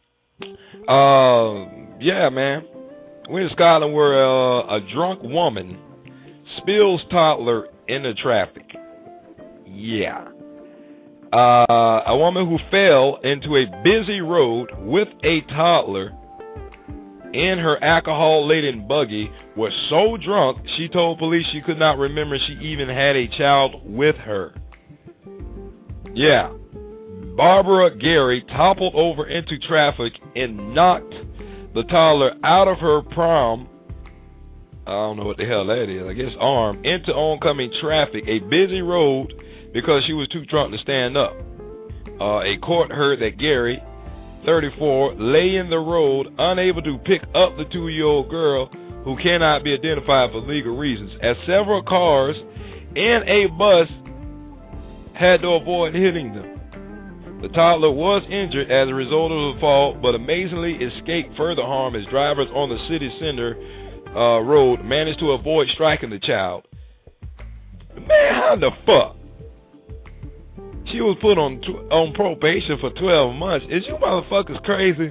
Uh, yeah, man. We're in Scotland where uh, a drunk woman spills toddler into traffic. Yeah. Uh, a woman who fell into a busy road with a toddler in her alcohol-laden buggy was so drunk she told police she could not remember she even had a child with her. Yeah. Barbara Gary toppled over into traffic and knocked the toddler out of her prom, I don't know what the hell that is, I guess arm, into oncoming traffic, a busy road, because she was too drunk to stand up. Uh, a court heard that Gary, thirty-four, lay in the road, unable to pick up the two-year-old girl, who cannot be identified for legal reasons, as several cars and a bus had to avoid hitting them. The toddler was injured as a result of the fall, but amazingly escaped further harm as drivers on the city center uh, road managed to avoid striking the child. Man, how the fuck? She was put on on probation for twelve months. Is you motherfuckers crazy?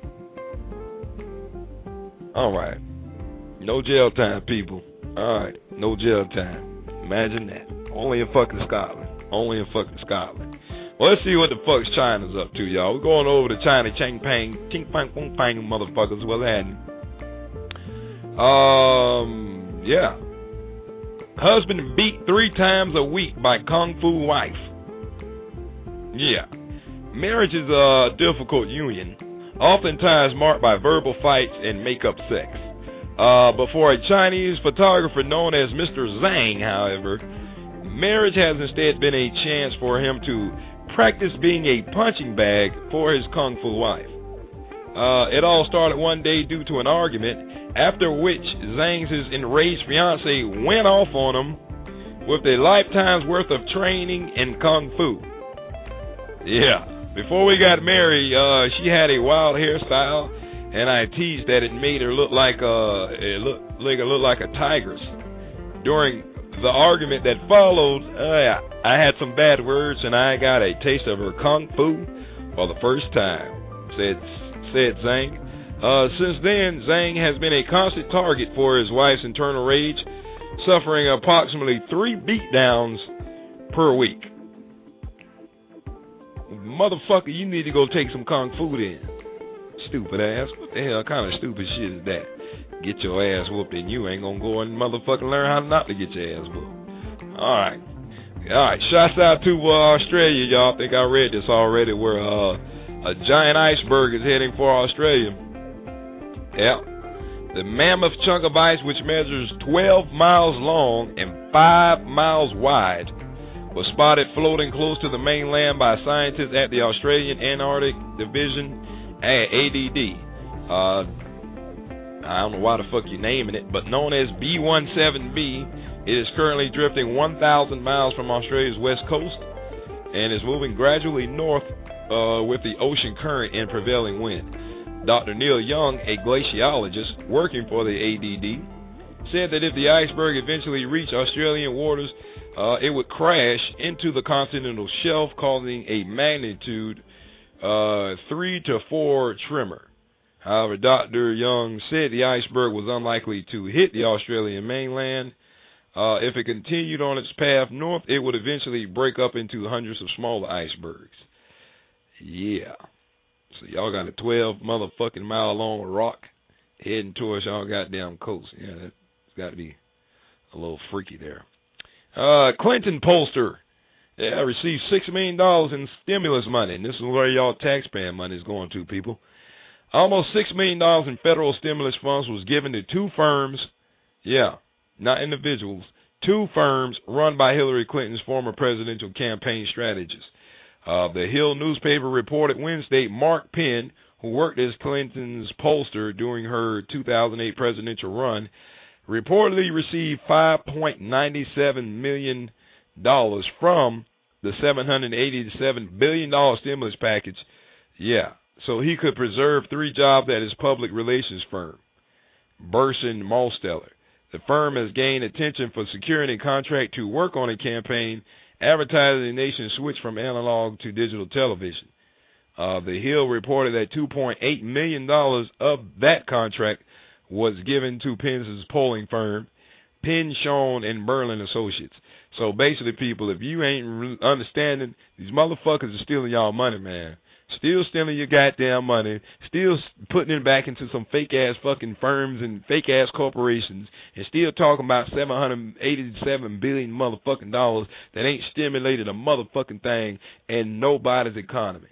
Alright. No jail time, people. Alright. No jail time. Imagine that. Only in fucking Scotland. Only in fucking Scotland. Well, let's see what the fuck's China's up to, y'all. We're going over to China, Chang Pang, Ching Pang Pong Pang, motherfuckers. What's happening? Um, yeah. Husband beat three times a week by kung fu wife. Yeah. Marriage is a difficult union, oftentimes marked by verbal fights and make-up sex. Uh, but for a Chinese photographer known as Mister Zhang, however, marriage has instead been a chance for him to practice being a punching bag for his kung fu wife. Uh, it all started one day due to an argument, after which Zhang's enraged fiance went off on him with a lifetime's worth of training in kung fu. Yeah, before we got married, uh, she had a wild hairstyle, and I teased that it made her look like a, it look, like, look like a tigress. During the argument that followed, uh, I had some bad words, and I got a taste of her kung fu for the first time, said said Zhang. Uh, since then, Zhang has been a constant target for his wife's internal rage, suffering approximately three beatdowns per week. Motherfucker, you need to go take some kung fu then. Stupid ass. What the hell kind of stupid shit is that? Get your ass whooped and you ain't gonna go and motherfucking learn how not to get your ass whooped. Alright. Alright, shouts out to uh, Australia, y'all. I think I read this already, where uh, a giant iceberg is heading for Australia. Yeah. The mammoth chunk of ice, which measures twelve miles long and five miles wide, was spotted floating close to the mainland by scientists at the Australian Antarctic Division, A D D. Uh, I don't know why the fuck you're naming it, but known as B seventeen B, it is currently drifting one thousand miles from Australia's west coast and is moving gradually north uh, with the ocean current and prevailing wind. Doctor Neil Young, a glaciologist working for the A D D, said that if the iceberg eventually reached Australian waters, uh, it would crash into the continental shelf, causing a magnitude uh, three to four tremor. However, Doctor Young said the iceberg was unlikely to hit the Australian mainland. Uh, if it continued on its path north, it would eventually break up into hundreds of smaller icebergs. Yeah. So y'all got a twelve motherfucking mile long rock heading towards y'all goddamn coast. Yeah, that's got to be a little freaky there. Uh, Clinton pollster, yeah, received six million dollars in stimulus money, and this is where y'all taxpaying money is going to, people. Almost six million dollars in federal stimulus funds was given to two firms, yeah, not individuals, two firms run by Hillary Clinton's former presidential campaign strategist. Uh, the Hill newspaper reported Wednesday Mark Penn, who worked as Clinton's pollster during her two thousand eight presidential run, reportedly received five point nine seven million dollars from the seven hundred eighty-seven billion dollars stimulus package. Yeah, so he could preserve three jobs at his public relations firm, Burson Malsteller. The firm has gained attention for securing a contract to work on a campaign advertising the nation's switch from analog to digital television. Uh, the Hill reported that two point eight million dollars of that contract was given to Penn's polling firm, Penn, Schoen, and Berlin Associates. So basically, people, if you ain't understanding, these motherfuckers are stealing y'all money, man. Still stealing your goddamn money, still putting it back into some fake-ass fucking firms and fake-ass corporations, and still talking about seven hundred eighty-seven billion dollars motherfucking dollars that ain't stimulated a motherfucking thing in nobody's economy.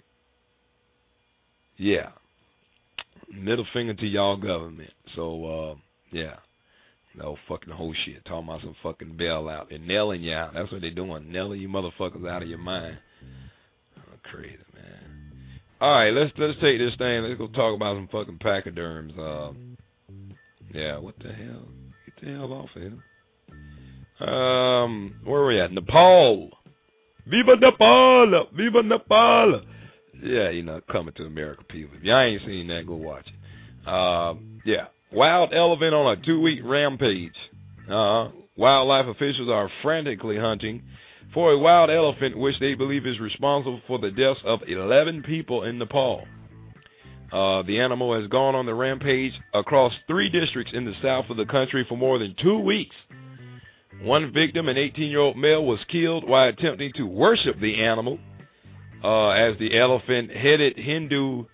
Yeah. Middle finger to y'all government. So, uh, yeah. No fucking whole shit. Talking about some fucking bailout. They're nailing you out. That's what they're doing. Nailing you motherfuckers out of your mind. Oh, crazy, man. All right, let's let's take this thing. Let's go talk about some fucking pachyderms. Uh, yeah, what the hell? Get the hell off of here. Um, where are we at? Nepal. Viva Nepal! Viva Nepal! Yeah, you know, coming to America, people. If y'all ain't seen that, go watch it. Uh, yeah, wild elephant on a two-week rampage. Uh, wildlife officials are frantically hunting for a wild elephant which they believe is responsible for the deaths of eleven people in Nepal. Uh, the animal has gone on the rampage across three districts in the south of the country for more than two weeks. One victim, an eighteen-year-old male, was killed while attempting to worship the animal. Uh, as the elephant-headed Hindu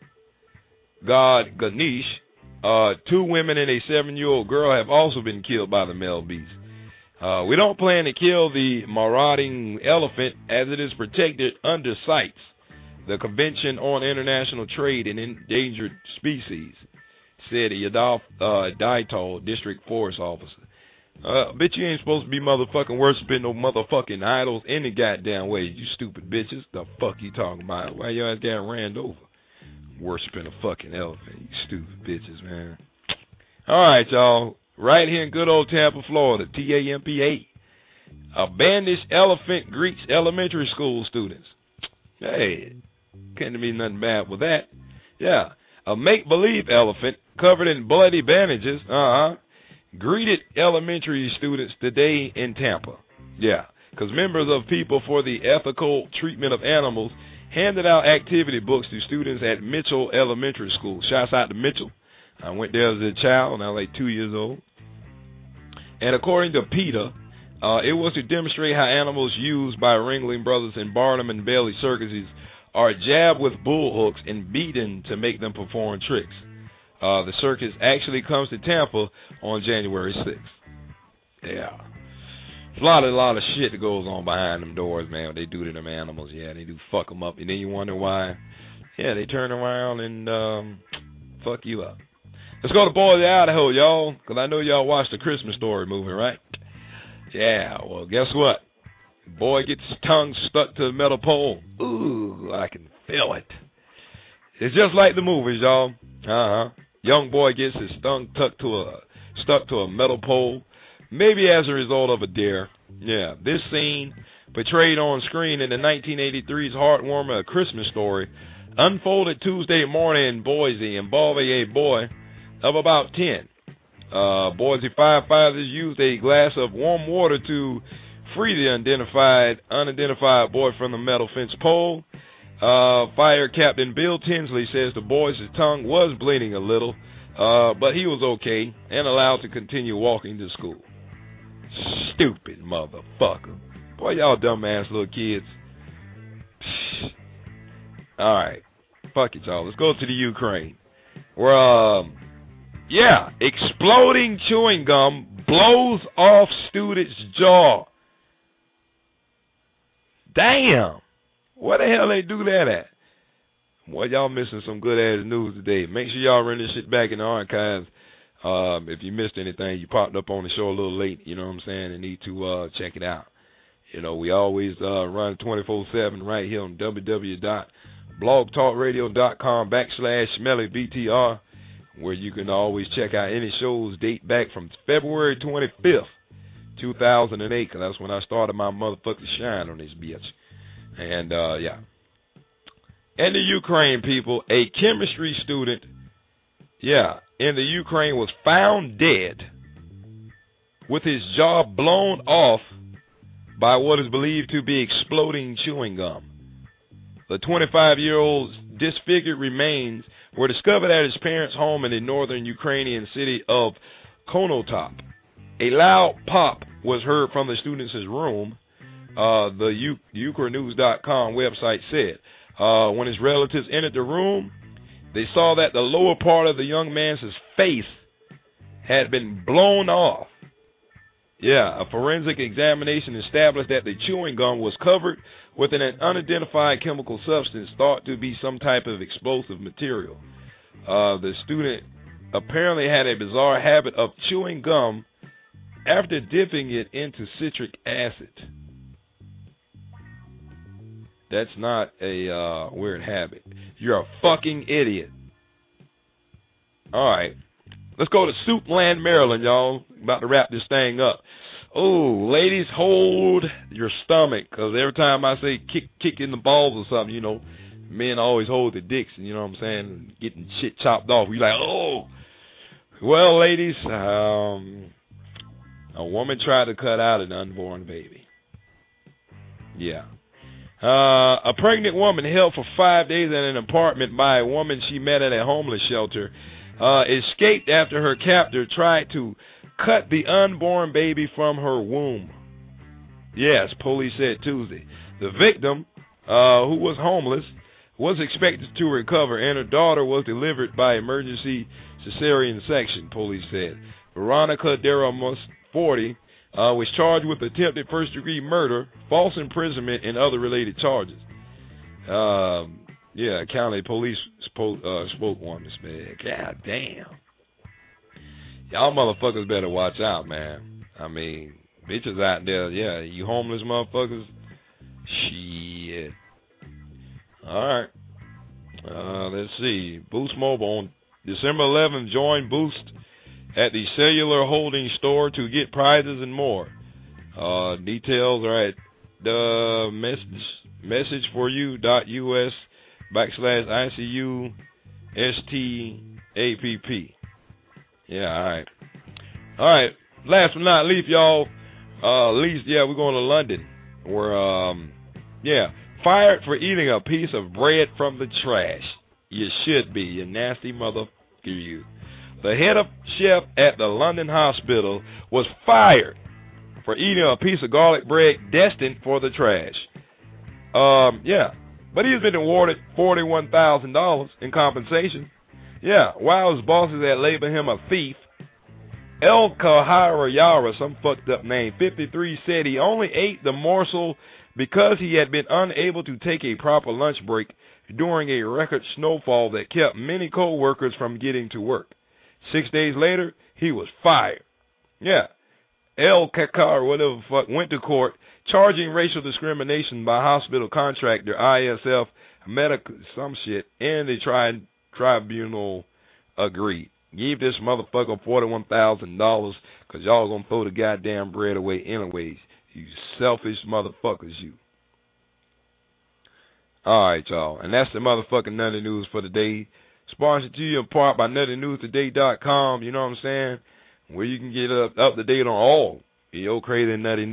god Ganesh, uh, two women and a seven-year-old girl have also been killed by the male beast. Uh, we don't plan to kill the marauding elephant as it is protected under CITES, the Convention on International Trade in Endangered Species, said Yadav uh, Daital, district forest officer. Uh, bitch, you ain't supposed to be motherfucking worshiping no motherfucking idols any goddamn way, you stupid bitches. The fuck you talking about? Why your ass got ran over? Worshiping a fucking elephant, you stupid bitches, man. Alright, y'all. Right here in good old Tampa, Florida, T A M P A. A bandaged elephant greets elementary school students. Hey, can't be nothing bad with that. Yeah, a make-believe elephant covered in bloody bandages, uh-huh, greeted elementary students today in Tampa. Yeah, because members of People for the Ethical Treatment of Animals handed out activity books to students at Mitchell Elementary School. Shouts out to Mitchell. I went there as a child, and I was like two years old. And according to PETA, uh, it was to demonstrate how animals used by Ringling Brothers and Barnum and Bailey circuses are jabbed with bull hooks and beaten to make them perform tricks. Uh, the circus actually comes to Tampa on January sixth. Yeah. There's a lot, of, a lot of shit that goes on behind them doors, man, what they do to them animals. Yeah, they do fuck them up. And then you wonder why. Yeah, they turn around and um, fuck you up. Let's go to Boise, Idaho, y'all, because I know y'all watched the Christmas Story movie, right? Yeah, well, guess what? Boy gets his tongue stuck to the metal pole. Ooh, I can feel it. It's just like the movies, y'all. Uh-huh. Young boy gets his tongue tucked to a, stuck to a metal pole, maybe as a result of a dare. Yeah, this scene, portrayed on screen in the nineteen eighty-three's heartwarming A Christmas Story, unfolded Tuesday morning in Boise, involving a boy of about ten. Uh, Boise firefighters used a glass of warm water to Free the unidentified, unidentified boy from the metal fence pole. Uh, Fire Captain Bill Tinsley says the boy's tongue was bleeding a little, uh, but he was okay and allowed to continue walking to school. Stupid motherfucker. Boy, y'all dumbass little kids. All right. Fuck it, y'all. Let's go to the Ukraine. Where, um, yeah, exploding chewing gum blows off student's jaw. Damn. Where the hell they do that at? Boy, y'all missing some good-ass news today. Make sure y'all run this shit back in the archives. Um, if you missed anything, you popped up on the show a little late, you know what I'm saying, and need to uh, check it out. You know, we always uh, run twenty-four seven right here on www.blogtalkradio.com backslash Smelly B T R, where you can always check out any shows date back from February twenty-fifth, two thousand eight, because that's when I started my motherfucking shine on this bitch. And, uh, yeah. In the Ukraine, people, a chemistry student, yeah, in the Ukraine was found dead with his jaw blown off by what is believed to be exploding chewing gum. The twenty-five-year-old's disfigured remains were discovered at his parents' home in the northern Ukrainian city of Konotop. A loud pop was heard from the student's room, uh, the Ukrenews dot com website said. Uh, when his relatives entered the room, they saw that the lower part of the young man's face had been blown off. Yeah, a forensic examination established that the chewing gum was covered with an unidentified chemical substance thought to be some type of explosive material. Uh, the student apparently had a bizarre habit of chewing gum after dipping it into citric acid. That's not a uh, weird habit. You're a fucking idiot. All right. Let's go to Suitland, Maryland, y'all. About to wrap this thing up. Oh, ladies, hold your stomach, because every time I say kick kick in the balls or something, you know, men always hold their dicks, and you know what I'm saying, getting shit chopped off. We like, oh. Well, ladies, um, a woman tried to cut out an unborn baby. Yeah. Uh, a pregnant woman held for five days in an apartment by a woman she met at a homeless shelter uh, escaped after her captor tried to cut the unborn baby from her womb. Yes, police said Tuesday. The victim, uh, who was homeless, was expected to recover, and her daughter was delivered by emergency cesarean section, police said. Veronica Deramos, forty, Uh, was charged with attempted first-degree murder, false imprisonment, and other related charges. Um, yeah, county police spoke, uh, spoke on this, man. God damn. Y'all motherfuckers better watch out, man. I mean, bitches out there, yeah, you homeless motherfuckers, shit. All right. Uh, let's see. Boost Mobile on December eleventh joined Boost at the Cellular Holdings store to get prizes and more. Uh, details are at the message, message for you dot U S backslash I C U S T A P P. Yeah, all right. All right. Last but not least, y'all, uh, least, yeah, we're going to London. Where, um, yeah, fired for eating a piece of bread from the trash. You should be, you nasty motherfucker, you. The head of chef at the London hospital was fired for eating a piece of garlic bread destined for the trash. Um, yeah, but he's been awarded forty-one thousand dollars in compensation. Yeah, while his bosses had labeled him a thief, El Kahara Yara, some fucked up name, fifty-three, said he only ate the morsel because he had been unable to take a proper lunch break during a record snowfall that kept many co-workers from getting to work. Six days later, he was fired. Yeah. El Kakar, whatever the fuck, went to court charging racial discrimination by hospital contractor I S F Medical, some shit, and the tri- tribunal agreed. Give this motherfucker forty-one thousand dollars because y'all gonna throw the goddamn bread away anyways. You selfish motherfuckers, you. Alright, y'all. And that's the motherfucking Nutty News for the day. Sponsored to you in part by Nutty News Today dot com, you know what I'm saying? Where you can get up, up to date on all your crazy and nutty news.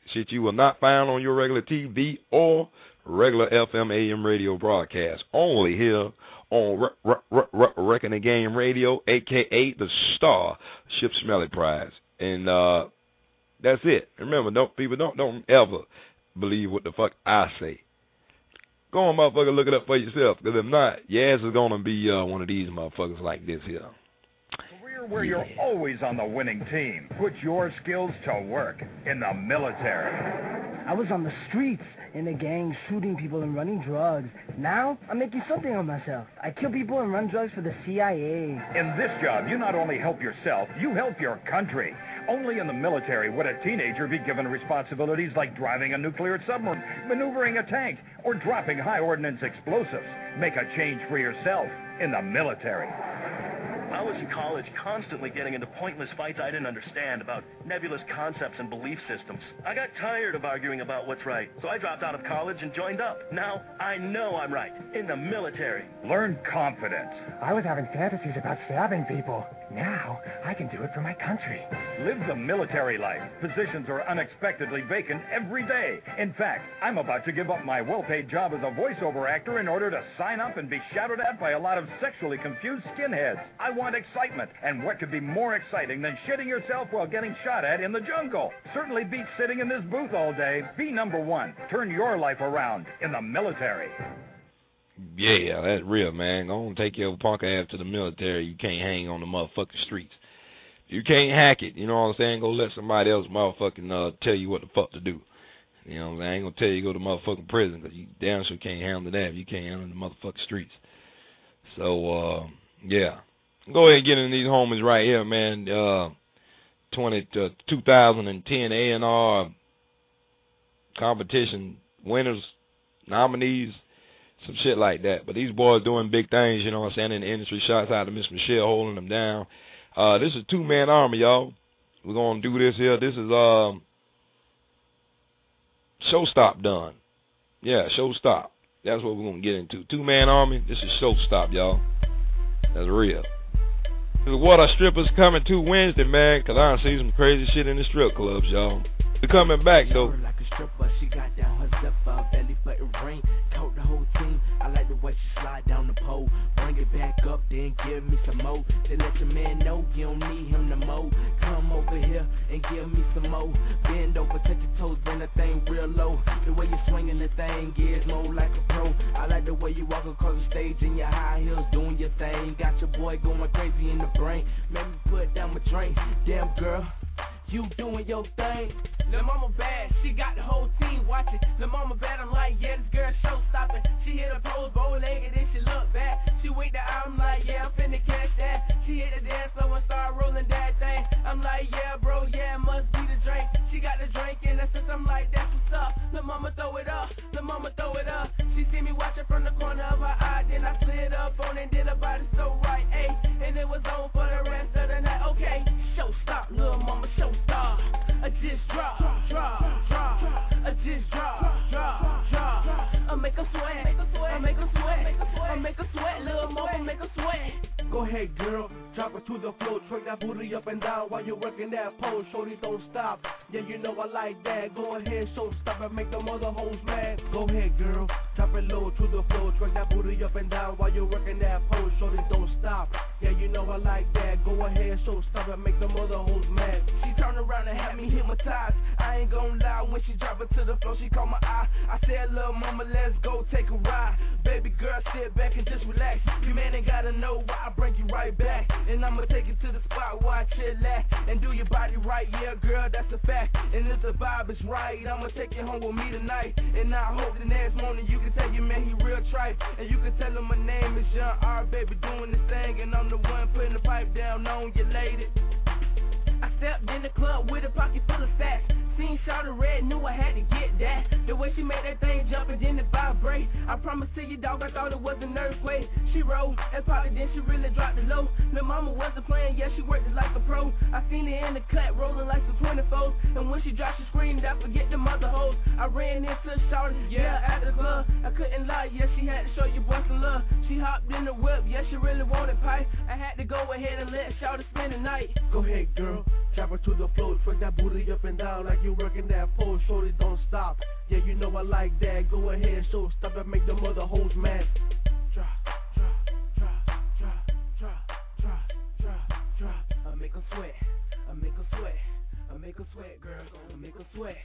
Shit you will not find on your regular T V or regular F M A M radio broadcast. Only here on Wrecking the Game Radio, a k a the Star Ship Smelly Prize. And uh, that's it. Remember, don't people don't don't ever believe what the fuck I say. Go on, motherfucker, look it up for yourself. Because if not, your ass is going to be uh, one of these motherfuckers like this here. Career where you're always on the winning team. Put your skills to work in the military. I was on the streets, in a gang, shooting people and running drugs. Now, I'm making something of myself. I kill people and run drugs for the C I A. In this job, you not only help yourself, you help your country. Only in the military would a teenager be given responsibilities like driving a nuclear submarine, maneuvering a tank, or dropping high-ordnance explosives. Make a change for yourself in the military. I was in college constantly getting into pointless fights I didn't understand about nebulous concepts and belief systems. I got tired of arguing about what's right, so I dropped out of college and joined up. Now, I know I'm right, in the military. Learn confidence. I was having fantasies about stabbing people. Now, I can do it for my country. Live the military life. Positions are unexpectedly vacant every day. In fact, I'm about to give up my well-paid job as a voiceover actor in order to sign up and be shouted at by a lot of sexually confused skinheads. I want excitement, and what could be more exciting than shitting yourself while getting shot at in the jungle? Certainly beats sitting in this booth all day. Be number one. Turn your life around in the military. Yeah, that's real, man. Go on, take your punk ass to the military. You can't hang on the motherfucking streets. You can't hack it. You know what I'm saying? Go let somebody else motherfucking uh, tell you what the fuck to do. You know what I'm saying? I ain't gonna tell you to go to motherfucking prison, because you damn sure can't handle that if you can't handle the motherfucking streets. So, uh, yeah. Go ahead and get in these homies right here, man. Uh, twenty, uh, two thousand ten A and R competition winners, nominees, some shit like that. But these boys doing big things, you know what I'm saying, in the industry. Shots out to Miss Michelle holding them down. Uh, this is two-man army, y'all. We're going to do this here. This is um, Showstop done. Yeah, Showstop. That's what we're going to get into. Two-man army, this is Showstop, y'all. That's real. This is what our strippers coming to Wednesday, man, because I done see some crazy shit in the strip clubs, y'all. They're coming back, though. Like a stripper, she got down her zipper, belly button ring, coat the whole team. I like the way she slide down the pole, bring it back up, then give me some more. Then let your man know you don't need him no more. Come over here and give me some more. Bend over, touch your toes, bring the thing real low. The way you swinging the thing is more like a pro. I like the way you walk across the stage in your high heels, doing your thing. Got your boy going crazy in the brain. Make me put down my drink. Damn girl, you doing your thing. Lil' mama bad, she got the whole team watching. Lil' mama bad, I'm like, yeah, this girl show stopping. She hit a pose, bow-legged, and she look back. She winked the eye, I'm like, yeah, I'm finna catch that. She hit the dance floor and started rolling that thing. I'm like, yeah, bro, yeah, it must be the drink. She got the drink in her since I'm like, that's what's up. Lil' mama throw it up, lil' mama throw it up. She see me watching from the corner of her eye, then I slid up on and did her body so right, ayy. And it was on for the rest of the night, okay. Show stop, lil' mama, show stop. I just drop, drop, drop. I just drop, drop, drop. I make her sweat, I make her sweat, I make her sweat, little mama, make her sweat. Go ahead, girl, drop it to the floor, twerk that booty up and down while you're working that pose. Shorty, don't stop. Yeah, you know I like that. Go ahead, show stop and make them other hoes mad. Go ahead, girl, drop it low to the floor, twerk that booty up and down while you're working that pose. Shorty, don't stop. Yeah, you know I like that. Go ahead, show stop and make them other hoes mad. She turned around and had me hypnotized. I ain't gon' lie, when she drop it to the floor, she caught my eye. I said, little mama, let's go take a ride. Baby girl, sit back and just relax. You man ain't gotta know why I bring you right back. And I'ma take you to the spot where I chill at and do your body right, yeah, girl, that's a fact. And if the vibe is right, I'ma take you home with me tonight. And I hope the next morning you can tell your man he real tripe. And you can tell him my name is Young R, baby, doing this thing. And I'm the one putting the pipe down on you, lady. I stepped in the club with a pocket full of stacks. Seen Shawty red, knew I had to get that. The way she made that thing jump and then it vibrate. I promise to you, dog, I thought it was an earthquake. She rolled and probably then she really dropped it low. Lil' mama wasn't playing, yeah, she worked it like a pro. I seen her in the cut, rolling like some twenty-fours. And when she dropped, she screamed, I forget the mother hoes. I ran into Shawty, yeah, at the club. I couldn't lie, yeah, she had to show you boys some love. She hopped in the whip, yeah, she really wanted pipe. I had to go ahead and let Shawty spend the night. Go ahead, girl, Drop her to the floor, twerk that booty up and down like you working that pole. Shorty, don't stop. Yeah, you know I like that. Go ahead, show stop and make them other hoes mad. Drop, drop, drop, drop, drop, drop, drop, drop. I make her sweat. I make her sweat. I make her sweat, girl. I make her sweat.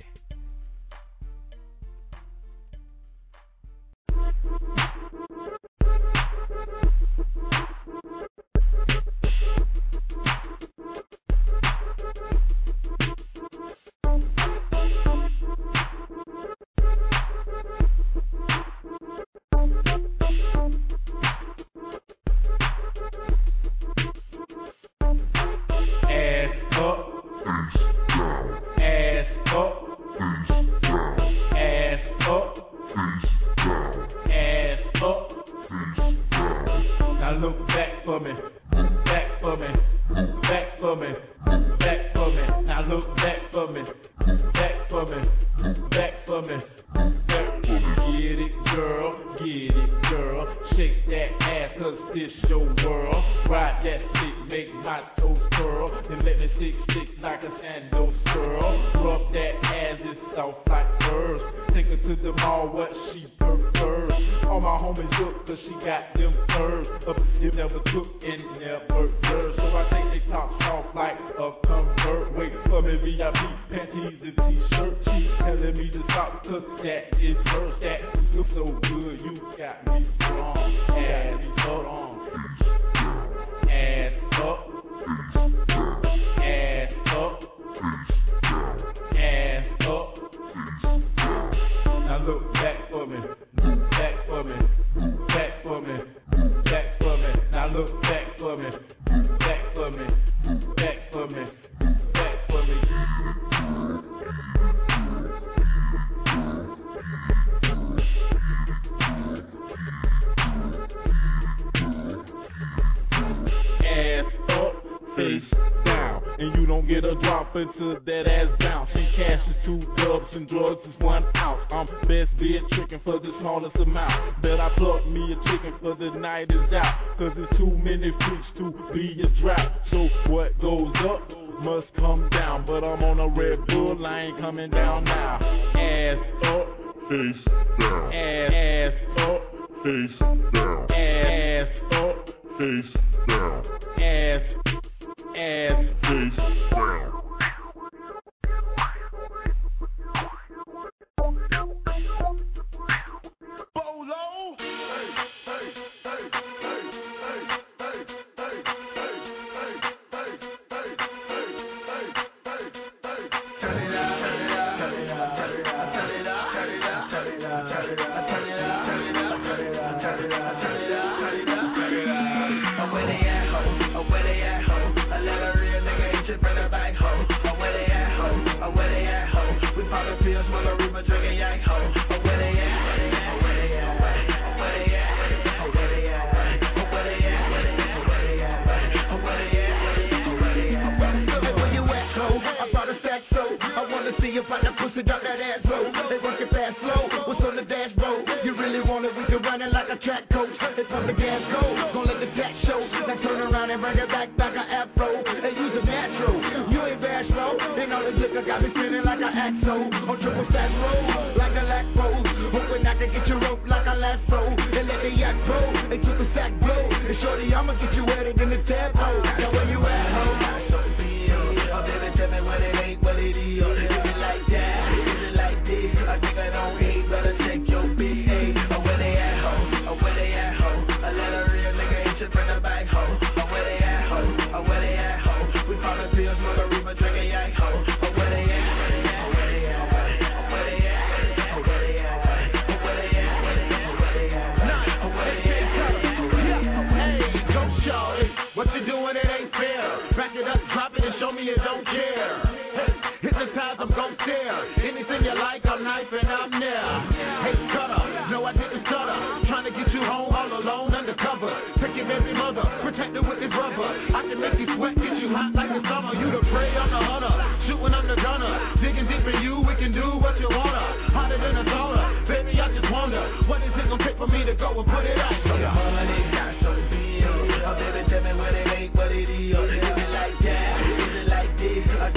Tell me what it ain't, what it is. Is it like that? Is it like this? I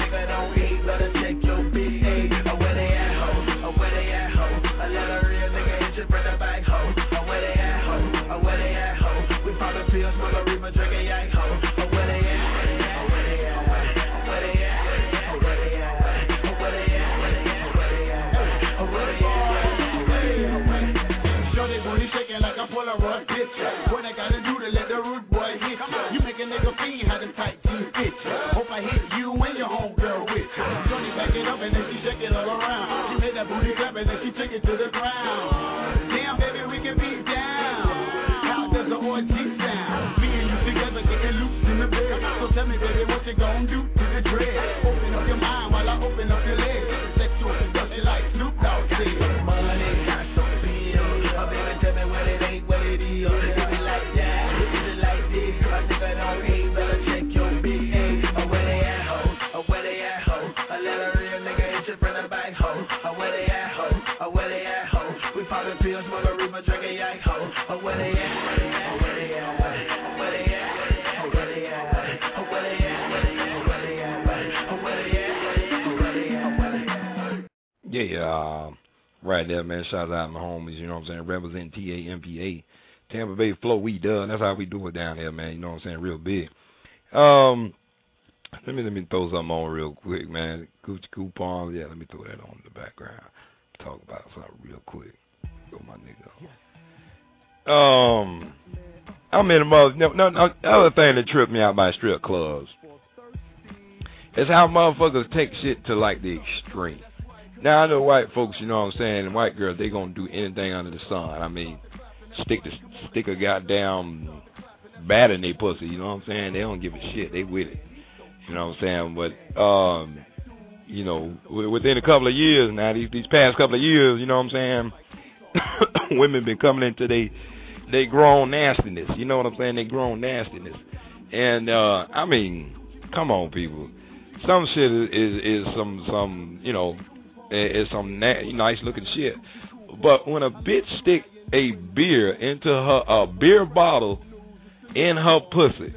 ya. What I gotta do to let the rude boy hit ya? You make a nigga fiend how them tight jeans fit ya. Hope I hit you and your homegirl with ya. Johnny back it up and then she shake it all around. She made that booty clap and then she took it to the ground. Damn baby, we can be down. How does the orgy sound? Me and you together getting loose in the bed. So tell me baby, what you gon' do to the dread? Open up your mind while I open up your legs. Sexual seduction like Snoop Dogg said. Money, got some bills. Oh baby, tell me what it ain't, what it is. Is it like that? Is it like this? A nigga don't hate, better check your big A. Oh where they at, ho? Oh where they at, ho? I let a real nigga hit you from the back, ho. Oh where they at, ho? Oh where they at, ho? We poppin' pills, smoke a reefer, drink a yak, ho. Oh where they at? Oh where they at? Oh where they at? Oh where they at? Oh where they at? Oh where they at? Oh where they at? Oh where they at? Oh where they at? Yeah, yeah, uh, right there, man. Shout out to my homies, you know what I'm saying? Representing T A M P A. Tampa Bay Flow, we done. That's how we do it down here, man. You know what I'm saying? Real big. Um, let me let me throw something on real quick, man. Gucci coupons, yeah. Let me throw that on in the background. Talk about something real quick. Go, my nigga. Um, I'm in the mother. No, no, no. The other thing that tripped me out by strip clubs is how motherfuckers take shit to like the extreme. Now I know white folks, you know what I'm saying, and white girls, they gonna do anything under the sun. I mean, stick the stick a goddamn bat in their pussy, you know what I'm saying? They don't give a shit. They with it, you know what I'm saying? But um, you know, within a couple of years now, these these past couple of years, you know what I'm saying? Women been coming into they they grown nastiness, you know what I'm saying? They grown nastiness, and uh, I mean, come on, people. Some shit is is, is some some you know. It's some na- nice looking shit, but when a bitch stick a beer into her a beer bottle in her pussy,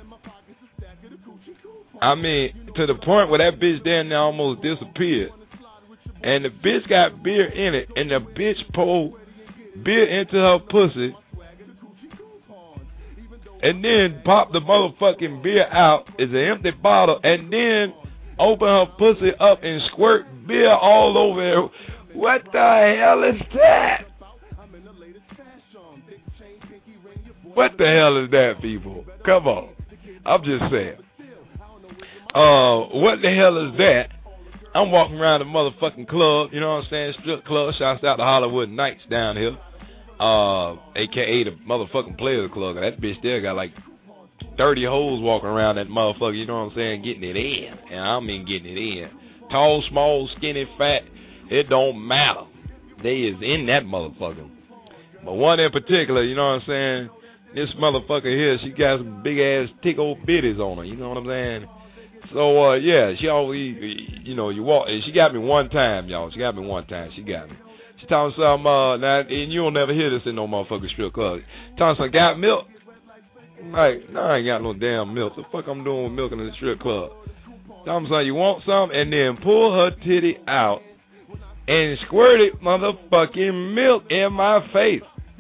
I mean to the point where that bitch down there almost disappeared, and the bitch got beer in it, and the bitch poured beer into her pussy, and then pop the motherfucking beer out as an empty bottle, and then open her pussy up and squirt beer all over her. What the hell is that? What the hell is that, people? Come on. I'm just saying. Uh, what the hell is that? I'm walking around the motherfucking club, you know what I'm saying? Strip club. Shouts out to Hollywood Nights down here. Uh, A K A the motherfucking Players Club. That bitch there got like thirty hoes walking around that motherfucker, you know what I'm saying, getting it in. And I mean getting it in. Tall, small, skinny, fat, it don't matter. They is in that motherfucker. But one in particular, you know what I'm saying, this motherfucker here, she got some big ass tick old bitties on her, you know what I'm saying? So, uh, yeah, she always, you know, you walk, and she got me one time, y'all. She got me one time. She got me. She talking some, uh, now, and you'll never hear this in no motherfucking strip club. Talking some, got milk? Like, no, I ain't got no damn milk. The fuck I'm doing with milk in the strip club? Talking some, you want some? And then pull her titty out and squirt it motherfucking milk in my face.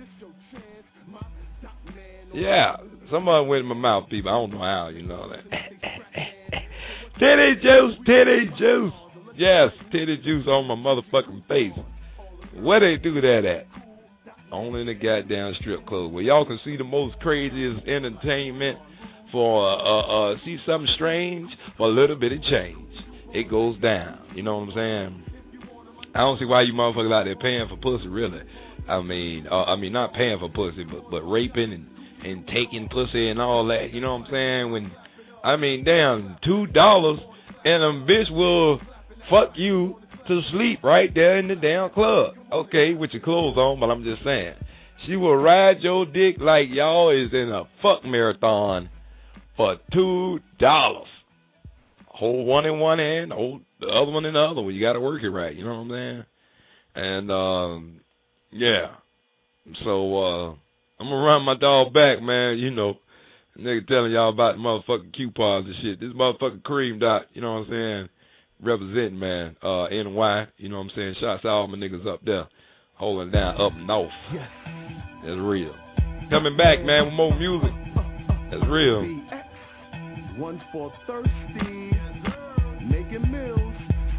Yeah, somebody went in my mouth, people. I don't know how, you know that. Titty juice, titty juice. Yes, titty juice on my motherfucking face. Where they do that at? Only in the goddamn strip club, where y'all can see the most craziest entertainment for uh, uh, uh see something strange for a little bit of change. It goes down. You know what I'm saying? I don't see why you motherfuckers out there paying for pussy, really. I mean, uh, I mean not paying for pussy, but but raping and and taking pussy and all that. You know what I'm saying? When I mean, damn, two dollars and a bitch will fuck you to sleep right there in the damn club. Okay, with your clothes on, but I'm just saying. She will ride your dick like y'all is in a fuck marathon for two dollars. Hold one in one hand, hold the other one in the other one. You got to work it right, you know what I'm saying? And, um, yeah. So, uh, I'm going to run my dog back, man, you know. Nigga telling y'all about the motherfucking coupons and shit. This motherfucking Cream Dot, you know what I'm saying? Representing, man, uh, N Y, you know what I'm saying? Shots out all my niggas up there, holding down up north. That's real. Coming back, man, with more music. That's real. One for thirsty, making meals.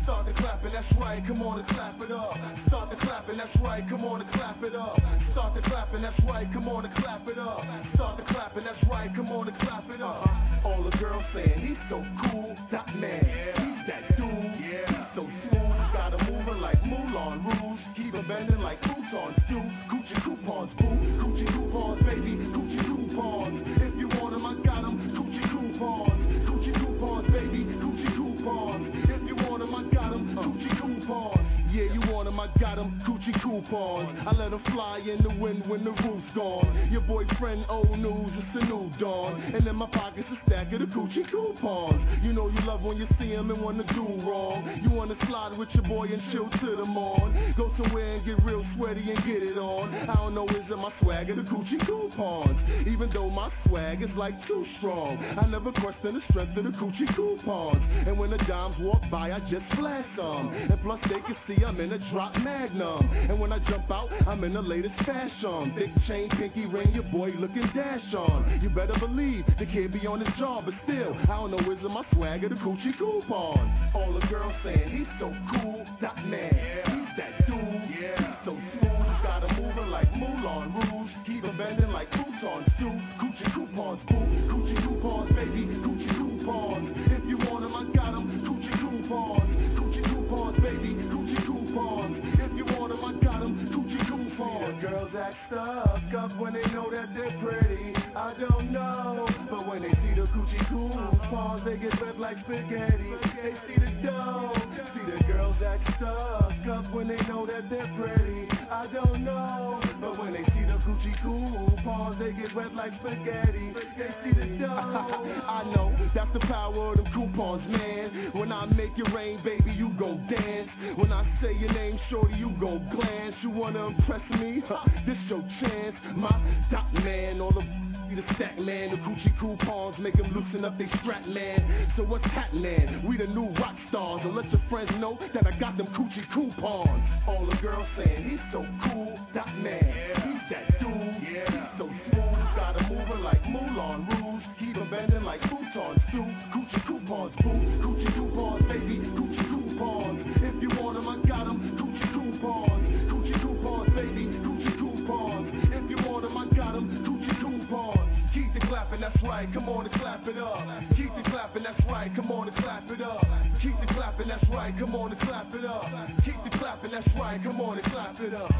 Start the clapping, that's right, come on and clap it up. Start the clapping, that's right, come on and clap it up. Start the clapping, that's right, come on and clap it up. Start the clapping, that's right, come on and clap it up. All the girls saying he's so cool, that man, he's that dude. He's so smooth, got him moving like Moulin Rouge. Keep him bending like croutons do. Coochie coupons, boo, coochie coupons, baby, coochie coupons. If you want him, I got him, coochie coupons. Coochie coupons, baby, coochie coupons. If you want him, I got him, coochie coupons. Yeah, you want him, I got him, coochie coupons. I let him fly in the wind when the roof's gone. Your boyfriend, old news, it's a new dawn. And in my pocket's a stack of the coochie coupons. You know you love when you see him and wanna do wrong. You wanna slide with your boy and chill to the morn. Go somewhere and get real sweaty and get it on. I don't know, is it my swag or the coochie coupons? Even though my swag is like too strong, I never question the strength of the coochie coupons. And when the dimes walk by, I just flash some. And plus they can see I'm in a drop magnum. And when I jump out, I'm in the latest fashion. Big chain, pinky ring, your boy looking dash on. You better believe the kid be on his job, but still, I don't know, is it my swag or the coochie coupons? All the girls saying he's so cool, that man, he's that dude. He's so smooth, got him moving like Moulin Rouge. Keep him bending like croutons do. Coochie coupons, boo, coochie coupons, baby, coochie coupons. If you want him, I got him, coochie coupons. Coochie coupons, baby, coochie coupons. If you want him, I got him, coochie coupons. The girls act stuck up when they know that they're pretty. I don't know, but when they see the coochie coupons, they get red like spaghetti. They see the dough. See the girls act stuck up when they know that they're pretty. I don't know, but when they see the coochie coupons, they get red like spaghetti. They see the dough. I know, that's the power of them coupons, man. When I make it rain, baby, you go dance. When I say your name, shorty, you go glance. You wanna impress me? Huh, this your chance. My dot man, all the the stack man, the coochie coupons make them loosen up they strap man. So what's happening? We the new rock stars, and let your friends know that I got them coochie coupons. All the girls saying he's so cool, that man, he's that dude. He's so smooth, got him moving like Moulin Rouge. Keep him bending like croutons do. Coochie coupons, boo, coochie coupons, baby, coochie coupons. If you want him, I got him, coochie coupons. Coochie coupons, baby, coochie coupons. If you want him, I got him, coochie coupons. Keep the clapping, that's right, come on and clap it up. Keep the clapping, that's right, come on and clap it up. Keep the clapping, that's right, come on and clap it up. Keep the clapping, that's right, come on and clap it up.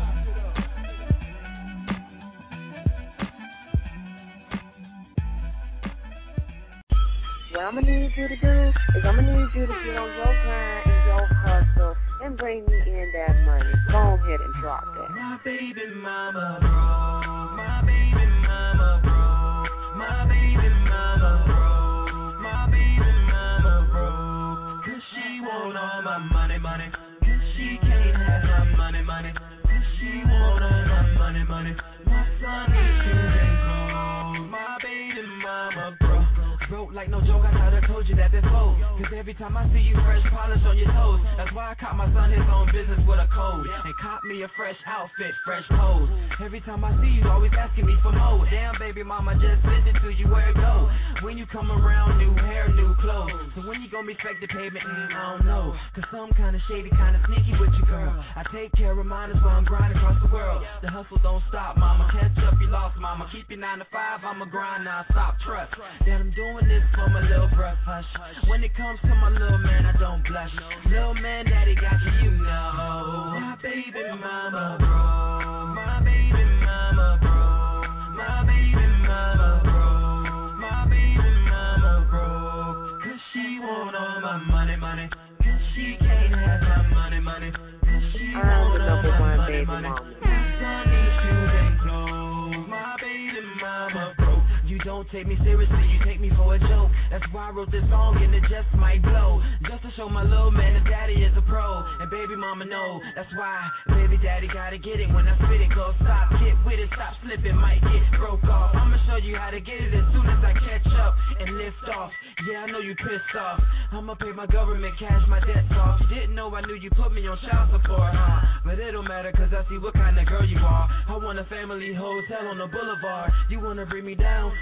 What I'm gonna need you to do is I'm gonna need you to get on your grind and your hustle and bring me in that money. Go ahead and drop that. My baby mama broke, my baby mama broke, my baby mama broke, my baby mama broke. Cause she want all my money, money. Cause she can't have my money, money. Cause she want all my money, money. My son is shooting clothes, my baby mama broke. Broke like no joke, I thought I told you that before. Cause every time I see you, fresh polish on your toes. That's why I caught my son his own business with a code. And caught me a fresh outfit, fresh pose. Every time I see you, always asking me for more. Damn, baby mama, just send it to you, where it go? When you come around, new hair, new clothes. So when you gon' respect the pavement, mm, I don't know. Cause some kinda shady, kinda sneaky with you, girl. I take care of mine, that's why I'm grinding across the world. The hustle don't stop, mama. Catch up, you lost, mama. Keep your nine to five, I'ma grind now, stop, trust. That I'm doing this for my little bruh, hush. When it comes to my little man, I don't blush. Little man, daddy got you, you know. My baby mama broke, my baby mama broke, my baby mama broke, my baby mama broke. Cause she want all my money, money. Cause she can't have my money, money. Cause she want all my money, money. Son needs shoes and clothes, my baby mama broke. You don't take me seriously, you take me for a joke. That's why I wrote this song and it just might blow. Just to show my little man that daddy is a pro. And baby mama know, that's why baby daddy gotta get it. When I spit it, go stop, get with it, stop slipping, might get broke off. I'ma show you how to get it as soon as I catch up and lift off. Yeah, I know you pissed off. I'ma pay my government, cash my debts off. You didn't know I knew you put me on child support, huh? But it don't matter cause I see what kind of girl you are. I want a family hotel on the boulevard. You wanna bring me down? Well, that's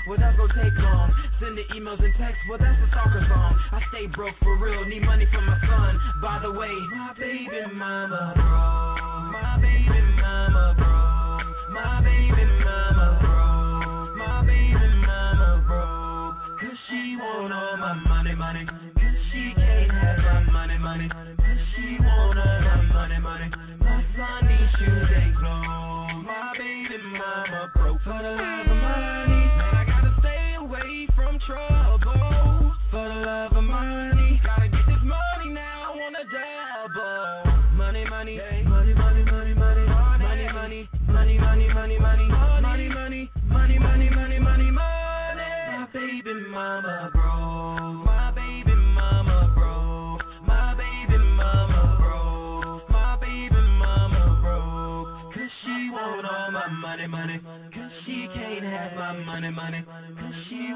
gon' take long. Send the emails and texts, well that's a soccer song. I stay broke for real, need money for my son. By the way, my baby mama broke. My baby mama broke. My baby mama broke. My baby mama broke. Cause she want all my money, money. Cause she can't have my money, money. Cause she want all my money, money. My son needs shoes and clothes. My baby mama broke for the love of money. Man, I gotta stay away from trouble. For the love of money. Gotta get this money now on a double. Money, money, money, money, money, money, money, money, money, money, money, money, money, money, money, money, money, money, money. My baby mama broke. My baby mama broke. My baby mama broke. My baby mama broke. Cause she want all my money, money. Cause she can't have my money, money. Cause she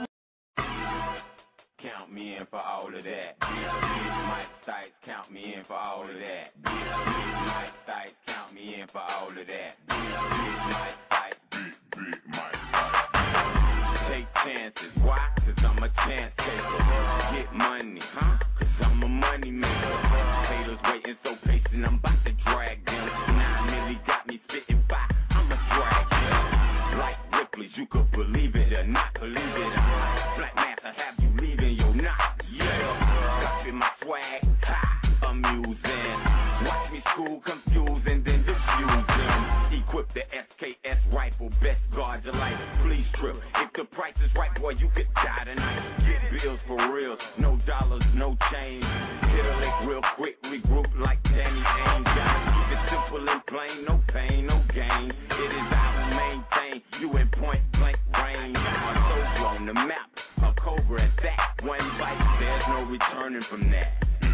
count me in for all of that. Mike Stites, count me in for all of that. Mike Stites, count me in for all of that. Mike Stites, big, big Mike Stites. Take chances, why? Cause I'm a chance taker. Get money, huh? Cause I'm a money maker. Haters waiting so patient, I'm about to drag them. Nine milli got me spitting by, I'ma drag them. Like Ripley's, you could believe it or not believe it. Black Manta have you leaving your knot, yeah. Copy my swag, ha, amusing. Watch me school confusing, then diffuse them. Equip the S K S rifle, best guard your life. Please trip, if the price is right, boy, you could die tonight. Get bills for real, no dollars, no change. Hit a lick real quick, regroup like Danny Ainge. Gotta keep it simple and plain, no pain, no gain. It is I who maintain you in point blank range. A soldier on the map, a cobra at that. One bite, there's no returning from that.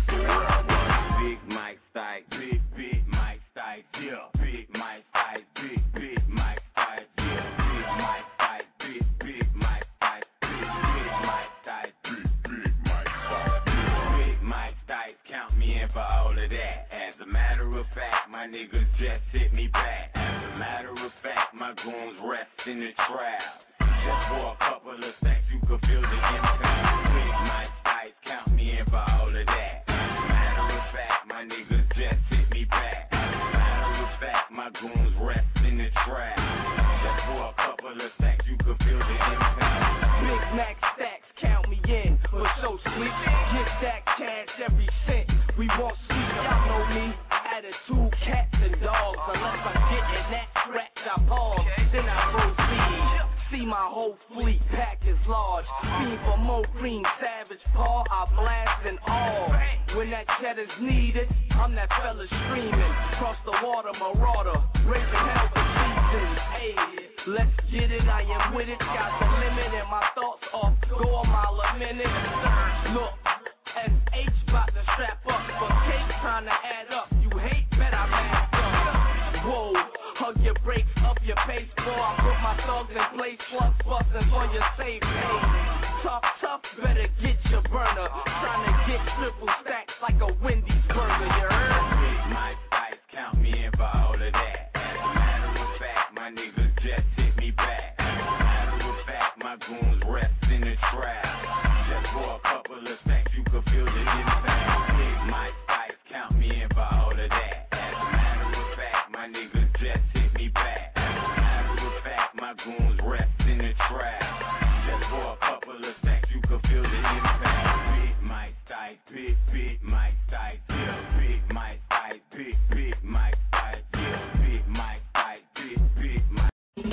Big Mike Stites, big, big Mike Stites, yeah. Big Mike Stites, big, big Mike Stites, yeah. Big Mike Stites, big, big Mike Stites, big, big Mike Stites, big, big Mike Stites. Big Mike Stites, count me in for all of that. As a matter of fact, my niggas just hit me back. As a matter of fact, my goons rest in the trap. Just for a couple of seconds, you could feel the impact. Big Mike Stites, count me in for all of that. As a matter of fact, my niggas just hit me back. As a matter of fact, my goons rest in the trap. Just for a couple of seconds, you could feel the impact. Big Mac stacks, count me in, but so sweet. Get that cash every cent. We won't sleep, y'all know me. Attitude, cats and dogs. Unless I'm getting that scratch, I pause. Then I proceed. See my whole fleet, pack is large. Fiend for more green, savage paw, I blast and all. When that cheddar's needed, I'm that fella streaming. Cross the water, marauder, raising hell for seasons. Hey, let's get it, I am with it. Got the limit and my thoughts off, go a mile a minute. Look, S H bout to strap up, for cake trying to add up. You hate, bet I mask up. Whoa. Hug your brakes, up your pace, boy. I put my thugs in place, plus bustin' for your safe pay. Tough, tough, better get your burner. Trying to get triple stacks like a Wendy's burger, you heard? Big Mike Stites, count me in for all of that. As a matter of fact, my niggas just hit me back. As a matter of fact, my goons rest in the trap. Just for a couple of seconds, you could feel the impact. Big Mike Stites, count me in for all of that. As a matter of fact, my niggas just hit me back. As a matter of fact, my goons rest in the trap. Just for a couple of seconds, you could feel the impact. Big Mike Stites, big, big Mike Stites, yeah. Big Mike Stites, big, big Mike Stites, yeah. Big Mike Stites, big, big Mike.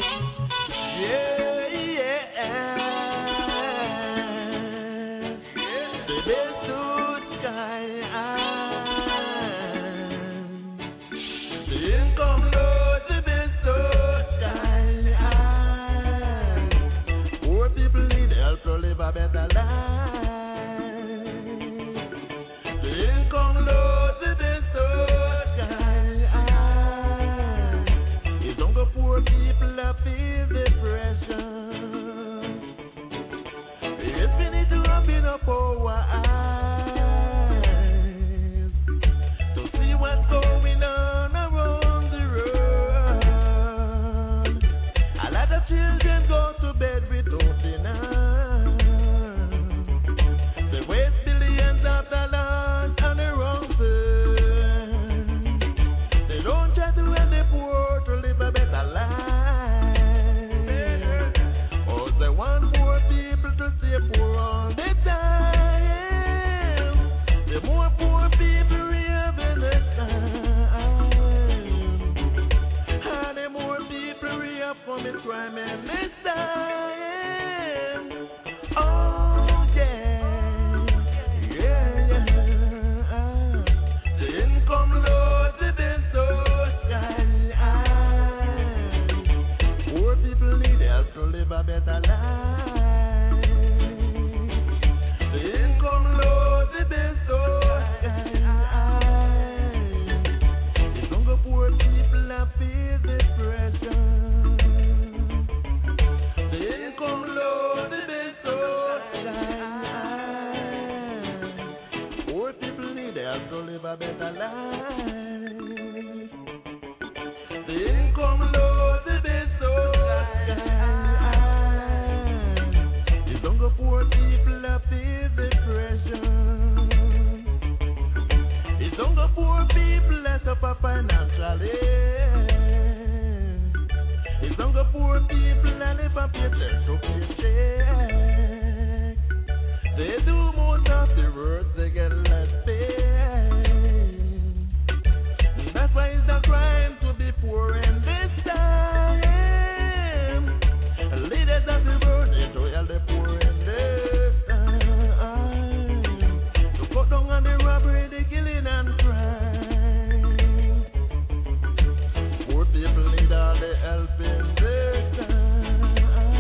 Yeah, yeah. The best to sky. The income low, the best to sky. Poor people need help to live a better life. The income low, the best to sky. It's don't go poor people that feel depression. If we need to open up our eyes to see what's going on around the world. A lot of children go to bed with open eyes. a better life. The income low, the best so high. It's younger poor people that feel depression. It's younger poor people that suffer financially. It's younger poor people that live a paycheck to paycheck. They do most of the work, they get less paid. That's why it's a crime to be poor in this time. Leaders of the world, they to help the poor in this time. To cut down on the robbery, the killing and crime. Poor people need all the help in this time.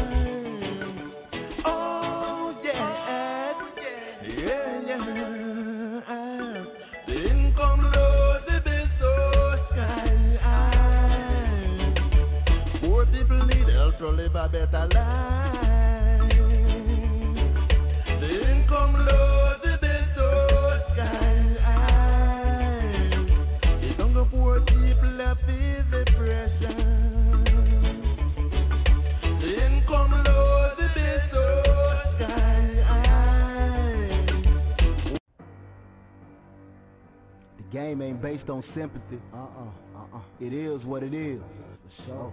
Oh yeah, yeah, yeah. The income low, the bill so high. Poor people need help to live a better life. The income low, the bill so high. It's younger poor people that feel depression. The income low, the bill so high. The game ain't based on sympathy. Uh-uh, uh-uh. It is what it is. For sure.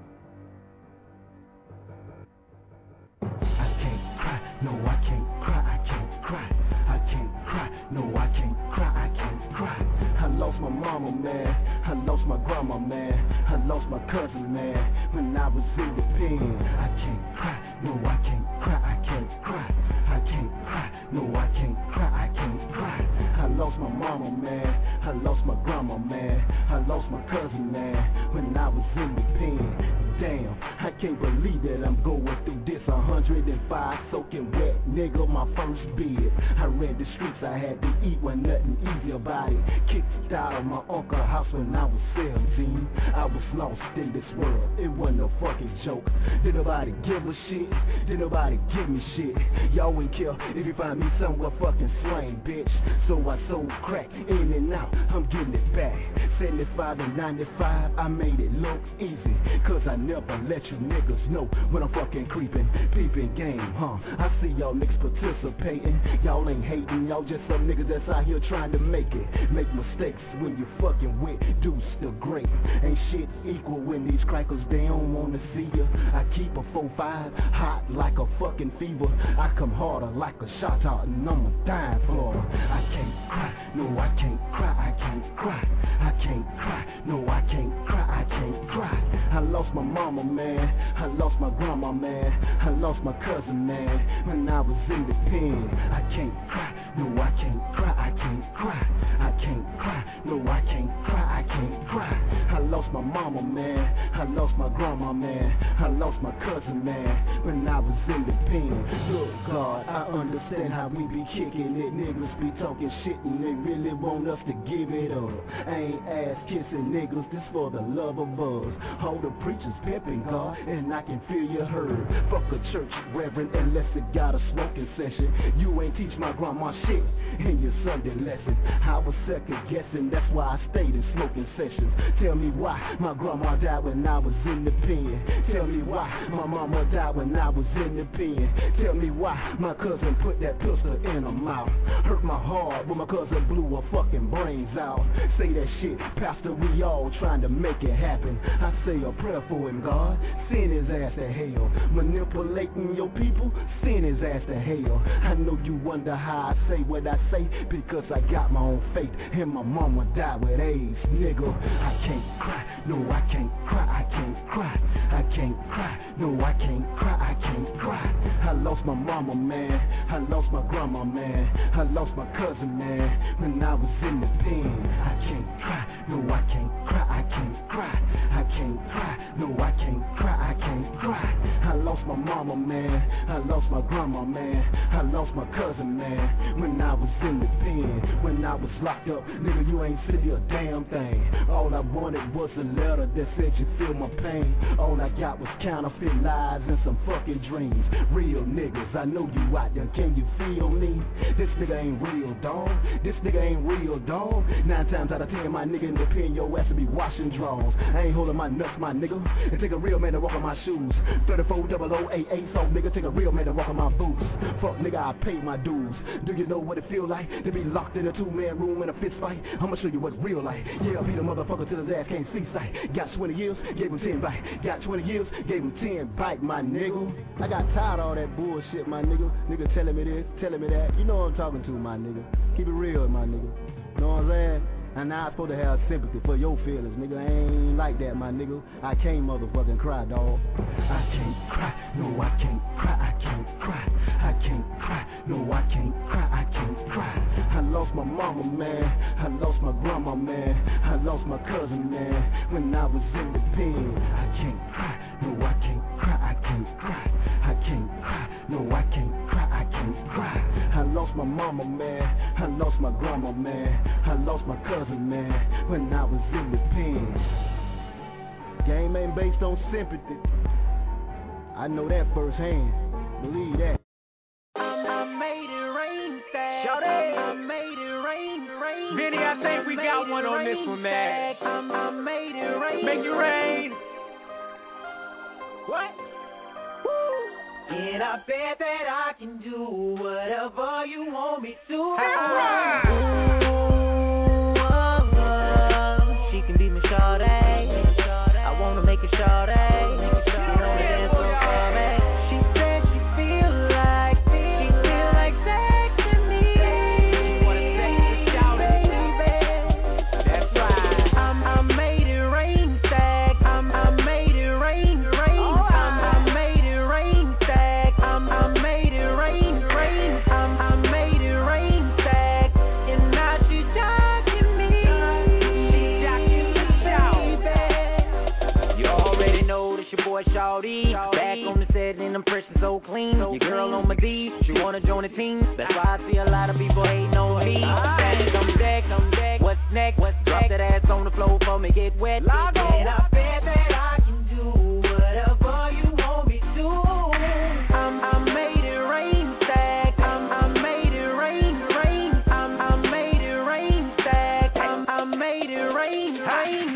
I can't cry, no I can't cry, I can't cry. I can't cry, no I can't cry, I can't cry. I lost my mama, man. I lost my grandma, man. I lost my cousin, man. When I was in the pen. I can't cry, no I can't cry, I can't cry. I can't cry, no I can't cry, I can't cry. I lost my mama, man. I lost my grandma, man. I lost my cousin, man. When I was in the pen. Damn, I can't believe that I'm going through this. one hundred five soaking wet, nigga, my first bid. I ran the streets, I had to eat when nothing easy about it. Kicked out of my uncle's house when I was seventeen. I was lost in this world, it wasn't a fucking joke. Did nobody give a shit? Did nobody give me shit? Y'all wouldn't care if you find me somewhere fucking slain, bitch. So I sold crack, in and out, I'm getting it back. seventy-five and ninety-five, I made it look easy. Cause I never let you niggas know when I'm fucking creeping. Peeping game, huh? I see y'all niggas participating. Y'all ain't hating, y'all just some niggas that's out here trying to make it. Make mistakes when you fucking with dudes still great. Ain't shit equal when these crackers, they don't wanna see ya. I keep a four five hot like a fucking fever. I come harder like a shot out and I'm a dying for her. I can't cry, no I can't cry, I can't cry. I can't cry, no I can't cry, I can't cry. I lost my mama, man. I lost my grandma, man. I lost my cousin, man. When I was in the pen. I can't cry, no I can't cry, I can't cry. I can't cry, no I can't cry, I can't cry. I lost my mama, man. I lost my grandma, man. I lost my cousin, man. When I was in the pen. Look, God, I understand how we be kicking it. Niggas be talking shit and they really want us to give it up. I ain't ass kissing niggas, this for the love of us. All the preachers pimping God, and I can feel you heard. Fuck a church reverend unless it got a smoking session. You ain't teach my grandma shit in your Sunday lesson. I was second guessing, that's why I stayed in smoking sessions. Tell me why my grandma died when I was in the pen. Tell me why my mama died when I was in the pen. Tell me why my cousin put that pistol in her mouth. Hurt my heart when my cousin blew her fucking brains out. Say that shit, Pastor, we all trying to make it happen. I say a prayer for him, God. Send his ass to hell. Manipulating your people, send his ass to hell. I know you wonder how I say what I say, because I got my own faith and my mama died with AIDS, nigga. I can't cry, no I can't cry, I can't cry. I can't cry, no I can't cry, I can't cry. I lost my mama, man. I lost my grandma, man. I lost my cousin, man. When I was in the pen. I can't cry, no I can't cry, I can't cry. I can't cry, no I can't cry, I can't cry. I lost my mama, man. I lost my grandma, man. I lost my cousin, man. When I was in the pen. When I was locked up, nigga, you ain't see a damn thing. All I wanted was a letter that said you feel my pain. All I got was counterfeit lies and some fucking dreams. Real niggas, I know you out there, can you feel me? This nigga ain't real, dawg. This nigga ain't real, dawg. Nine times out of ten, my nigga in the pen, your ass to be washing draws. I ain't holding my nuts, my nigga. It take a real man to walk on my shoes. thirty-four double oh eight eight, so nigga, take a real man to walk on my boots. Fuck nigga, I paid my dues. Do you know what it feel like to be locked in a two-man room in a fist fight? I'ma show you what real like. Yeah, beat a motherfucker till his ass can't see sight. Got twenty years, gave him ten bite. Got twenty years, gave him ten bite, my nigga. I got tired of all that bullshit, my nigga. Nigga telling me this, telling me that. You know what I'm talking to, my nigga. Keep it real, my nigga. Know what I'm saying? And now I'm supposed to have sympathy for your feelings, nigga. I ain't like that, my nigga. I can't motherfucking cry, dawg. I can't cry, no, I can't cry, I can't cry. I can't cry, no, I can't cry, I can't cry. I lost my mama, man. I lost my grandma, man. I lost my cousin, man. When I was in the pen, I can't cry, no, I can't cry, I can't cry. I can't cry, no, I can't cry, I can't cry. I lost my mama, man. I lost my grandma, man. I lost my cousin, man, when I was in the pen. Game ain't based on sympathy. I know that firsthand. Believe that. I made it rain, I made it rain, rain. Vinny, I think we got one on this one, man. I made it rain. Make it rain. What? Woo. And I bet that I can do whatever you want me to. That's right. Ooh, oh, oh. She can be my shawty. I wanna make it shawty. Shawty, back on the set and I'm fresh and so clean. Your girl on my D, she wanna join the team. That's why I see a lot of people hating on me. Back on deck, on deck. What's next? What's Drop that ass on the floor for me, get wet. And I bet that I can do whatever you want me to. I'm, I made it rain, stack. I'm, I made it rain, rain. I'm, I made it rain, stack. I'm, I made it rain, rain.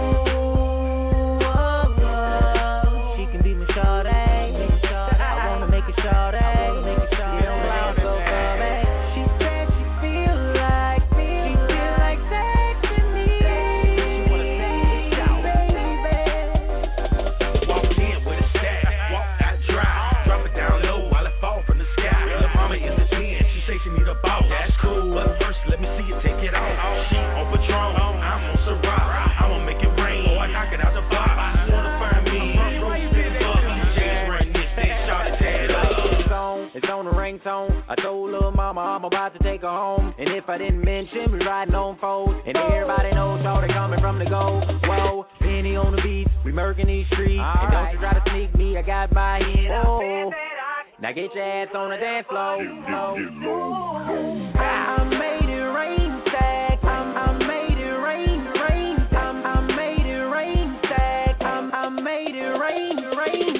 I told little mama I'm about to take her home. And if I didn't mention, we riding on foes. And everybody knows Shawty coming from the go. Whoa, Benny on the beat, we murking these streets. All and right. Don't you try to sneak me, I got my heat. Oh, now get your ass on the dance floor. I made it rain, stack. I'm, I made it rain, rain. I'm, I made it rain, stack. I'm, I made it rain, rain.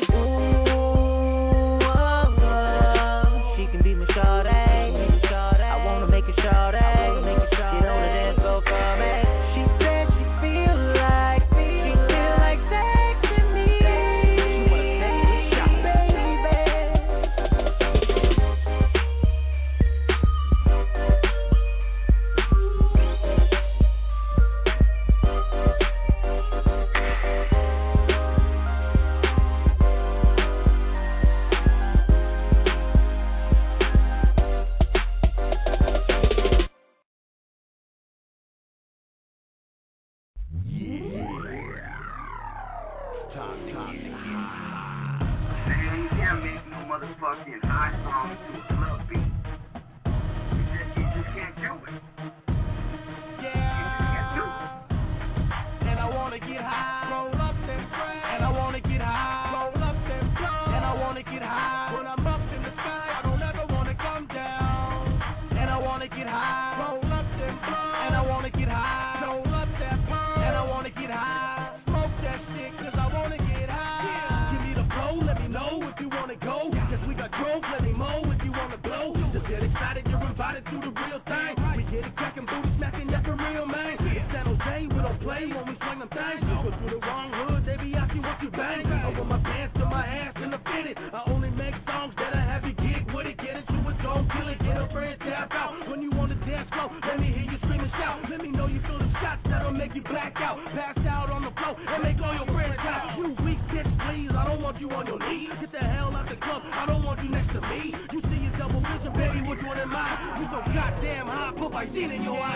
do the real thing. We get it cracking, booty smacking, that's the real man. In San Jose, we don't play when we swing them things. Go through the wrong hood, they be asking what you bang. Over my pants to my ass in the fitted. I only make songs that I have you gig with it. Get into it, don't kill it, get a friend tap out. When you want to dance slow, let me hear you scream and shout. Let me know you feel the shots that'll make you black out. Pass out on the floor and make all your friends out. You weak bitch, please, I don't want you on your knees. Get the hell out the club, I don't want you next to me. You see your double vision, baby, which one am I? You so goddamn high, put my shit in your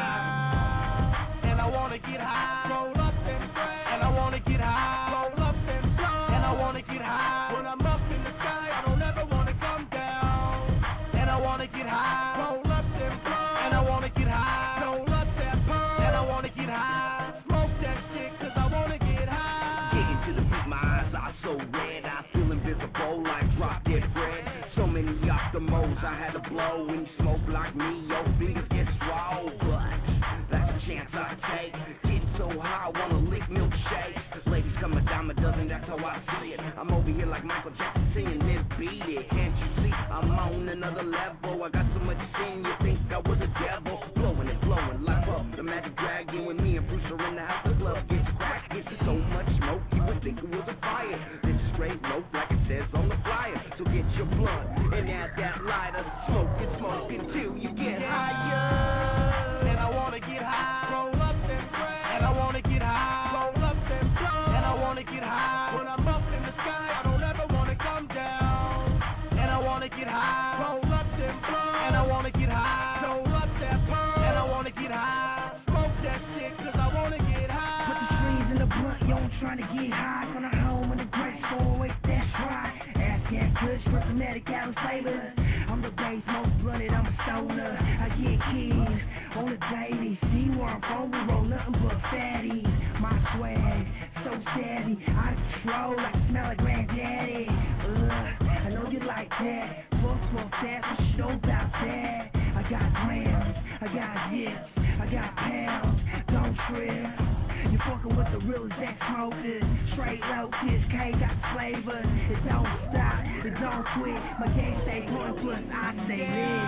eyes. And I wanna get high, roll up and spray. And I wanna get high, roll up and blow. And I wanna get high, when I'm up in the sky, I don't ever wanna come down. And I wanna get high, roll up and blow. And I wanna get high, roll up that pump. And I wanna get high, smoke that shit, cause I wanna get high. Get into the beat, my eyes are so red, I feel invisible like drop dead bread. So many optimals I had to blow. When you smoke like me, your fingers get swole. But that's a chance I take. Getting so high, I wanna lick milkshakes. Cause ladies come a dime a dozen, that's how I see it. I'm over here like Michael Jackson singing this beat it. Can't you see, I'm on another level. I got so much sin, you think I was a devil. Blowing and blowing like up the Magic Dragon. When me and Bruce are in the house, the club gets cracked. Gets so much smoke, you would think it was a fire. This is straight low, like it says on the flyer. So get your blunt and add that lighter. Smoke it, smoke until you get higher. And I wanna get high, roll up and spray. And I wanna get high, roll up and blow. And I wanna get high, when I'm up in the sky, I don't ever wanna come down. And I wanna get high, roll up and blow. And I wanna get high, roll up that pump. And I wanna get high, smoke that shit, cause I wanna get high. Put the strings in the blunt, yo, I'm trying to get high. Gonna home in the great store, wait, that's right. Afghan Kush, prismatic out flavors. I'm the base, most blunted, I'm a stoner. I get keys on the daily. See where I'm from, we roll nothing but fatties. My swag, so savvy, out of control, like I smell like granddaddy. Ugh, I know you like that. Fuck, fuck that, what you know about that? I got grams, I got hits, I got pounds, don't trip. You fucking with the realest that smokers. Straight low, Kiss K got flavor. It don't stop, it don't quit. My game stay one plus I stay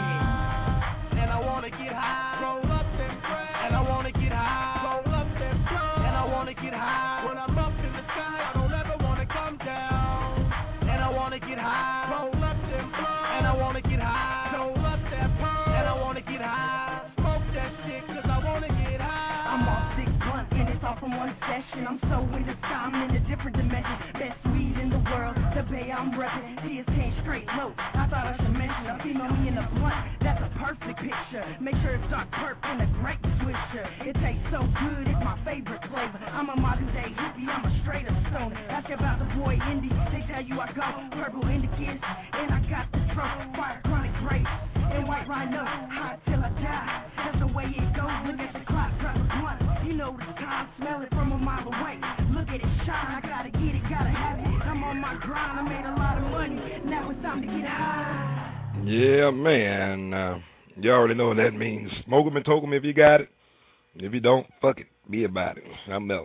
lit. And I wanna get high, roll up and spray. And I wanna get high, roll up and blow. And I wanna get high, when I'm up in the sky, I don't ever wanna come down. And I wanna get high, roll up and blow. And I wanna get high, roll up that pump. And I wanna get high, smoke that shit, cause I wanna get high. I'm off six blunt and it's all from one session. I'm so into time in a different dimension. Best weed in the world, the bay I'm reppin'. T S K straight low, I thought I should mention. A female me in the blunt, that's a perfect picture. Make sure it's dark purple and a great swisher. It tastes so good, it's my favorite flavor. I'm a modern day hippie, I'm a straight up stoner. Ask about the boy Indy, they tell you I go purple in the kids, and I got the trunk, fire chronic grapes, and white rhino, hot till I die. That's the way it goes, look at the clock, drop the blunt. You know the time, smell it from a mile away. Look at it shine, I gotta get it, gotta have it. I'm on my grind, I made a lot of money, now it's time to get high. Yeah, man. Uh, you already know what that means. Smoke 'em and toke 'em if you got it. If you don't, fuck it. Be about it. I'm Mel.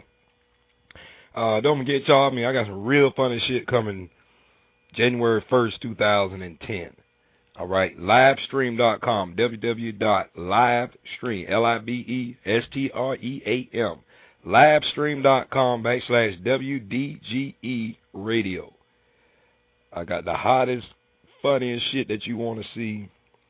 Uh, don't forget, y'all, I mean, I got some real funny shit coming January first, two thousand ten. All right, livestream dot com, w w w dot livestream, L I B E S T R E A M, livestream dot com backslash W D G E radio. I got the hottest, funniest shit that you want to see.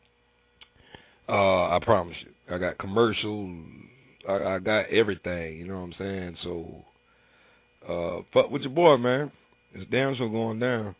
Uh, I promise you. I got commercials. I, I got everything, you know what I'm saying? So, uh, fuck with your boy, man. It's damn so going down.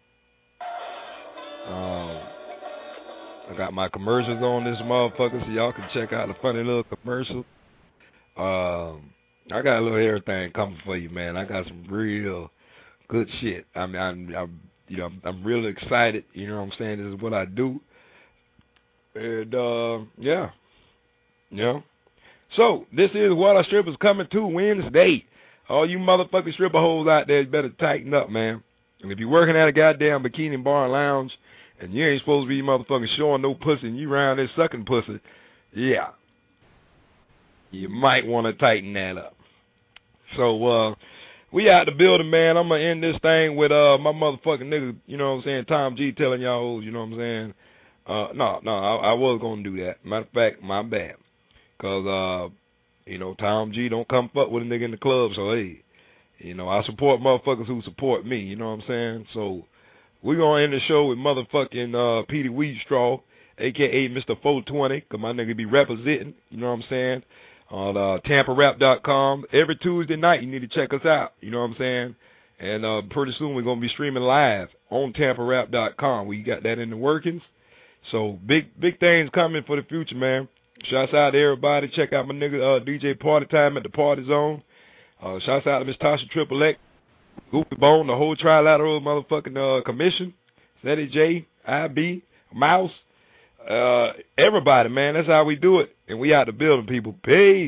Um, I got my commercials on this motherfucker, so y'all can check out the funny little commercial. Um, I got a little everything coming for you, man. I got some real good shit. I mean, I'm, I'm you know, I'm, I'm really excited. You know what I'm saying? This is what I do. And, uh, yeah. Yeah. So, this is What Our Strippers coming to Wednesday. All you motherfucking stripper hoes out there, you better tighten up, man. And if you're working at a goddamn bikini bar and lounge, and you ain't supposed to be motherfucking showing no pussy, and you around there sucking pussy, yeah. You might want to tighten that up. So, uh, we out the building, man. I'm going to end this thing with uh my motherfucking nigga, you know what I'm saying, Tom G telling y'all hoes, you know what I'm saying, Uh, no, no, I, I was gonna do that. Matter of fact, my bad. Cause uh, you know, Tom G don't come fuck with a nigga in the club. So hey, you know, I support motherfuckers who support me. You know what I'm saying? So we're gonna end the show with motherfucking uh, Petey Weedstraw, aka Mister four twenty, cause my nigga be representing. You know what I'm saying? On uh, Tampa Rap dot com every Tuesday night. You need to check us out. You know what I'm saying? And uh, pretty soon we're gonna be streaming live on Tampa Rap dot com. We got that in the workings. So big big things coming for the future, man. Shouts out to everybody. Check out my nigga uh, D J Party Time at the Party Zone. Uh, shouts out to Miss Tasha Triple X, Goofy Bone, the whole Trilateral motherfucking uh, commission, Zeddy J, I B, Mouse, uh, everybody, man. That's how we do it. And we out the building, people. Peace.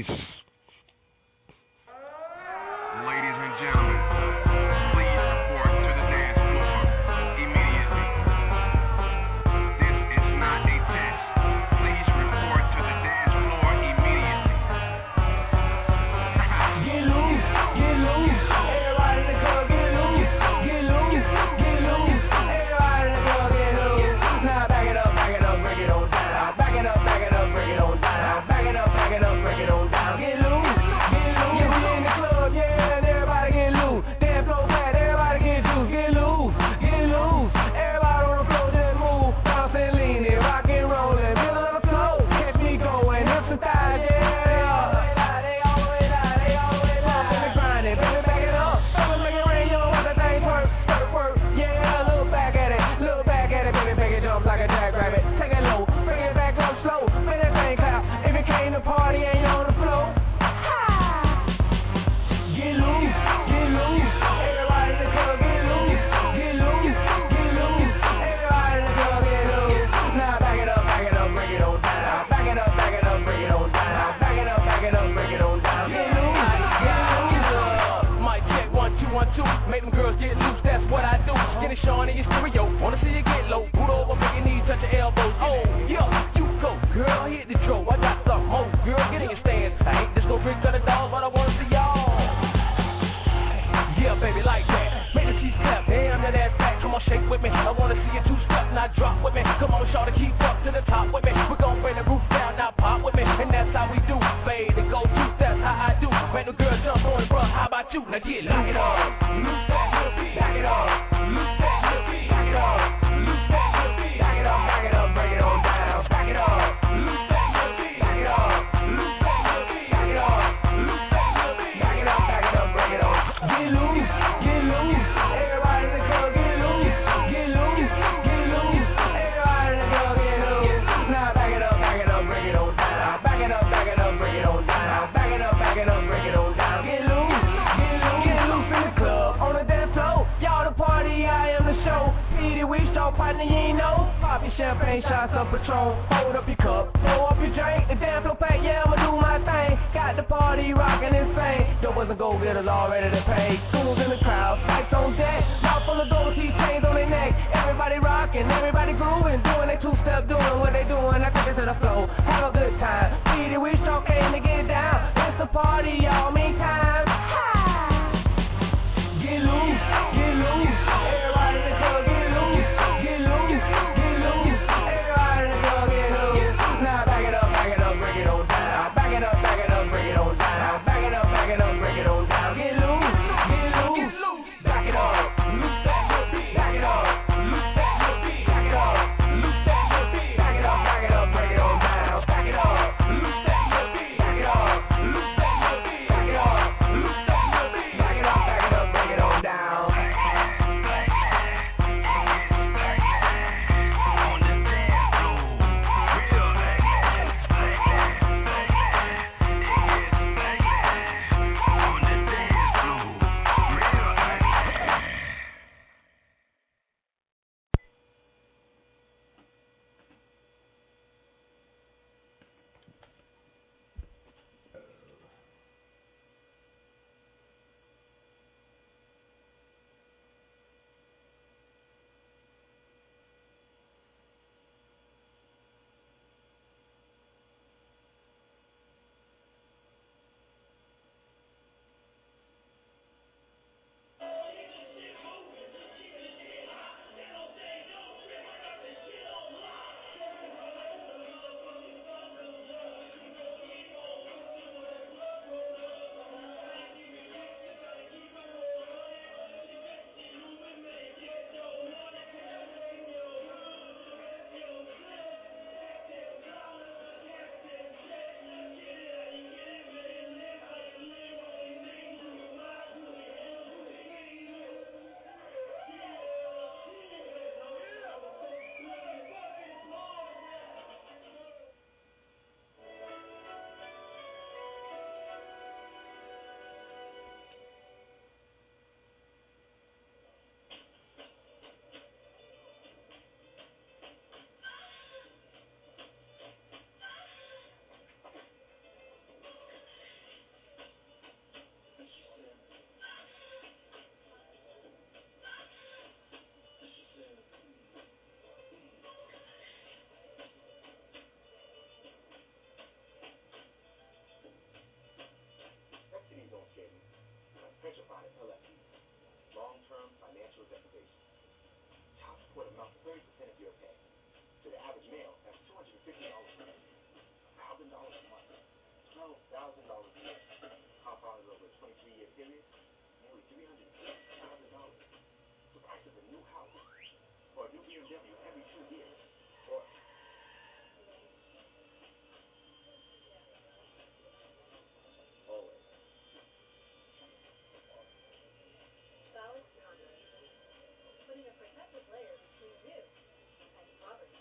Sean in your stereo, wanna see you get low. Boot over, make your knees touch your elbows. Oh, yeah, you go, girl, hit the dro. I got some more, girl, get in your stance. I ain't disco bricks on the dolls, but I wanna see y'all. Yeah, baby, like that. Make the T step, damn, that ass back. Come on, shake with me. I wanna see you two step, not drop with me. Come on, Sean, keep up to the top with me. We're gonna bring the roof down, now pop with me. And that's how we do, fade and go two steps, how I do. Make the girl jump on it, bruh, how about you? Now get lock it up, loose that, back it up. Loose that, back it up. Loose that, back it up, back it up, break it on down. Back it up. Loose that, back it up. Loose that, back it up. Loose that, back it up, back it up, break it on. Get loose, get loose. Everybody in the club, get loose, get loose, get loose. Everybody in the club, get loose. Now back it up, back it up, break it on down. Back it up, back it up, break it on down. Back it up, back it up, break it on down. Get loose, get loose, get loose in the club on the dance floor. Y'all the party, I am the show. Petey Weedstraw, partner, you ain't know. Pop your champagne shots of Patron. Hold up your cup, throw up your drink. The dance floor pack, yeah, I'ma do my thing. Got the party rockin' insane. There wasn't go getters all ready to pay. Fools in the crowd, lights on deck. Mouth full of gold teeth, chains on their neck. Everybody rockin', everybody groovin'. Doing they two-step, doing what they doing. I take it to the flow, have a good time. Petey Weedstraw came to get down. It's a party, y'all, meantime. Get loose, get loose. Everybody in the club, get loose, get loose, get loose. Everybody in the club, get loose. Now back it up, back it up, break it on down. Back it up, back it up, break it on down. Back it up, back it up, break it on down. Get loose, get loose. Back it up, loose that, back it up, loose that, back it up, loose that, back it up, back it up, break it on down. Back it up, loose. transport amounts to thirty percent of your pay. So the average male has two hundred fifty dollars a day, one thousand dollars a month, twelve thousand dollars a year. Compounded over a twenty-three year period, nearly three hundred fifty thousand dollars. The price of a new house or a new B M W every two years. Or always. Solid boundaries, putting a protective layer between you and poverty.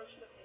version of him.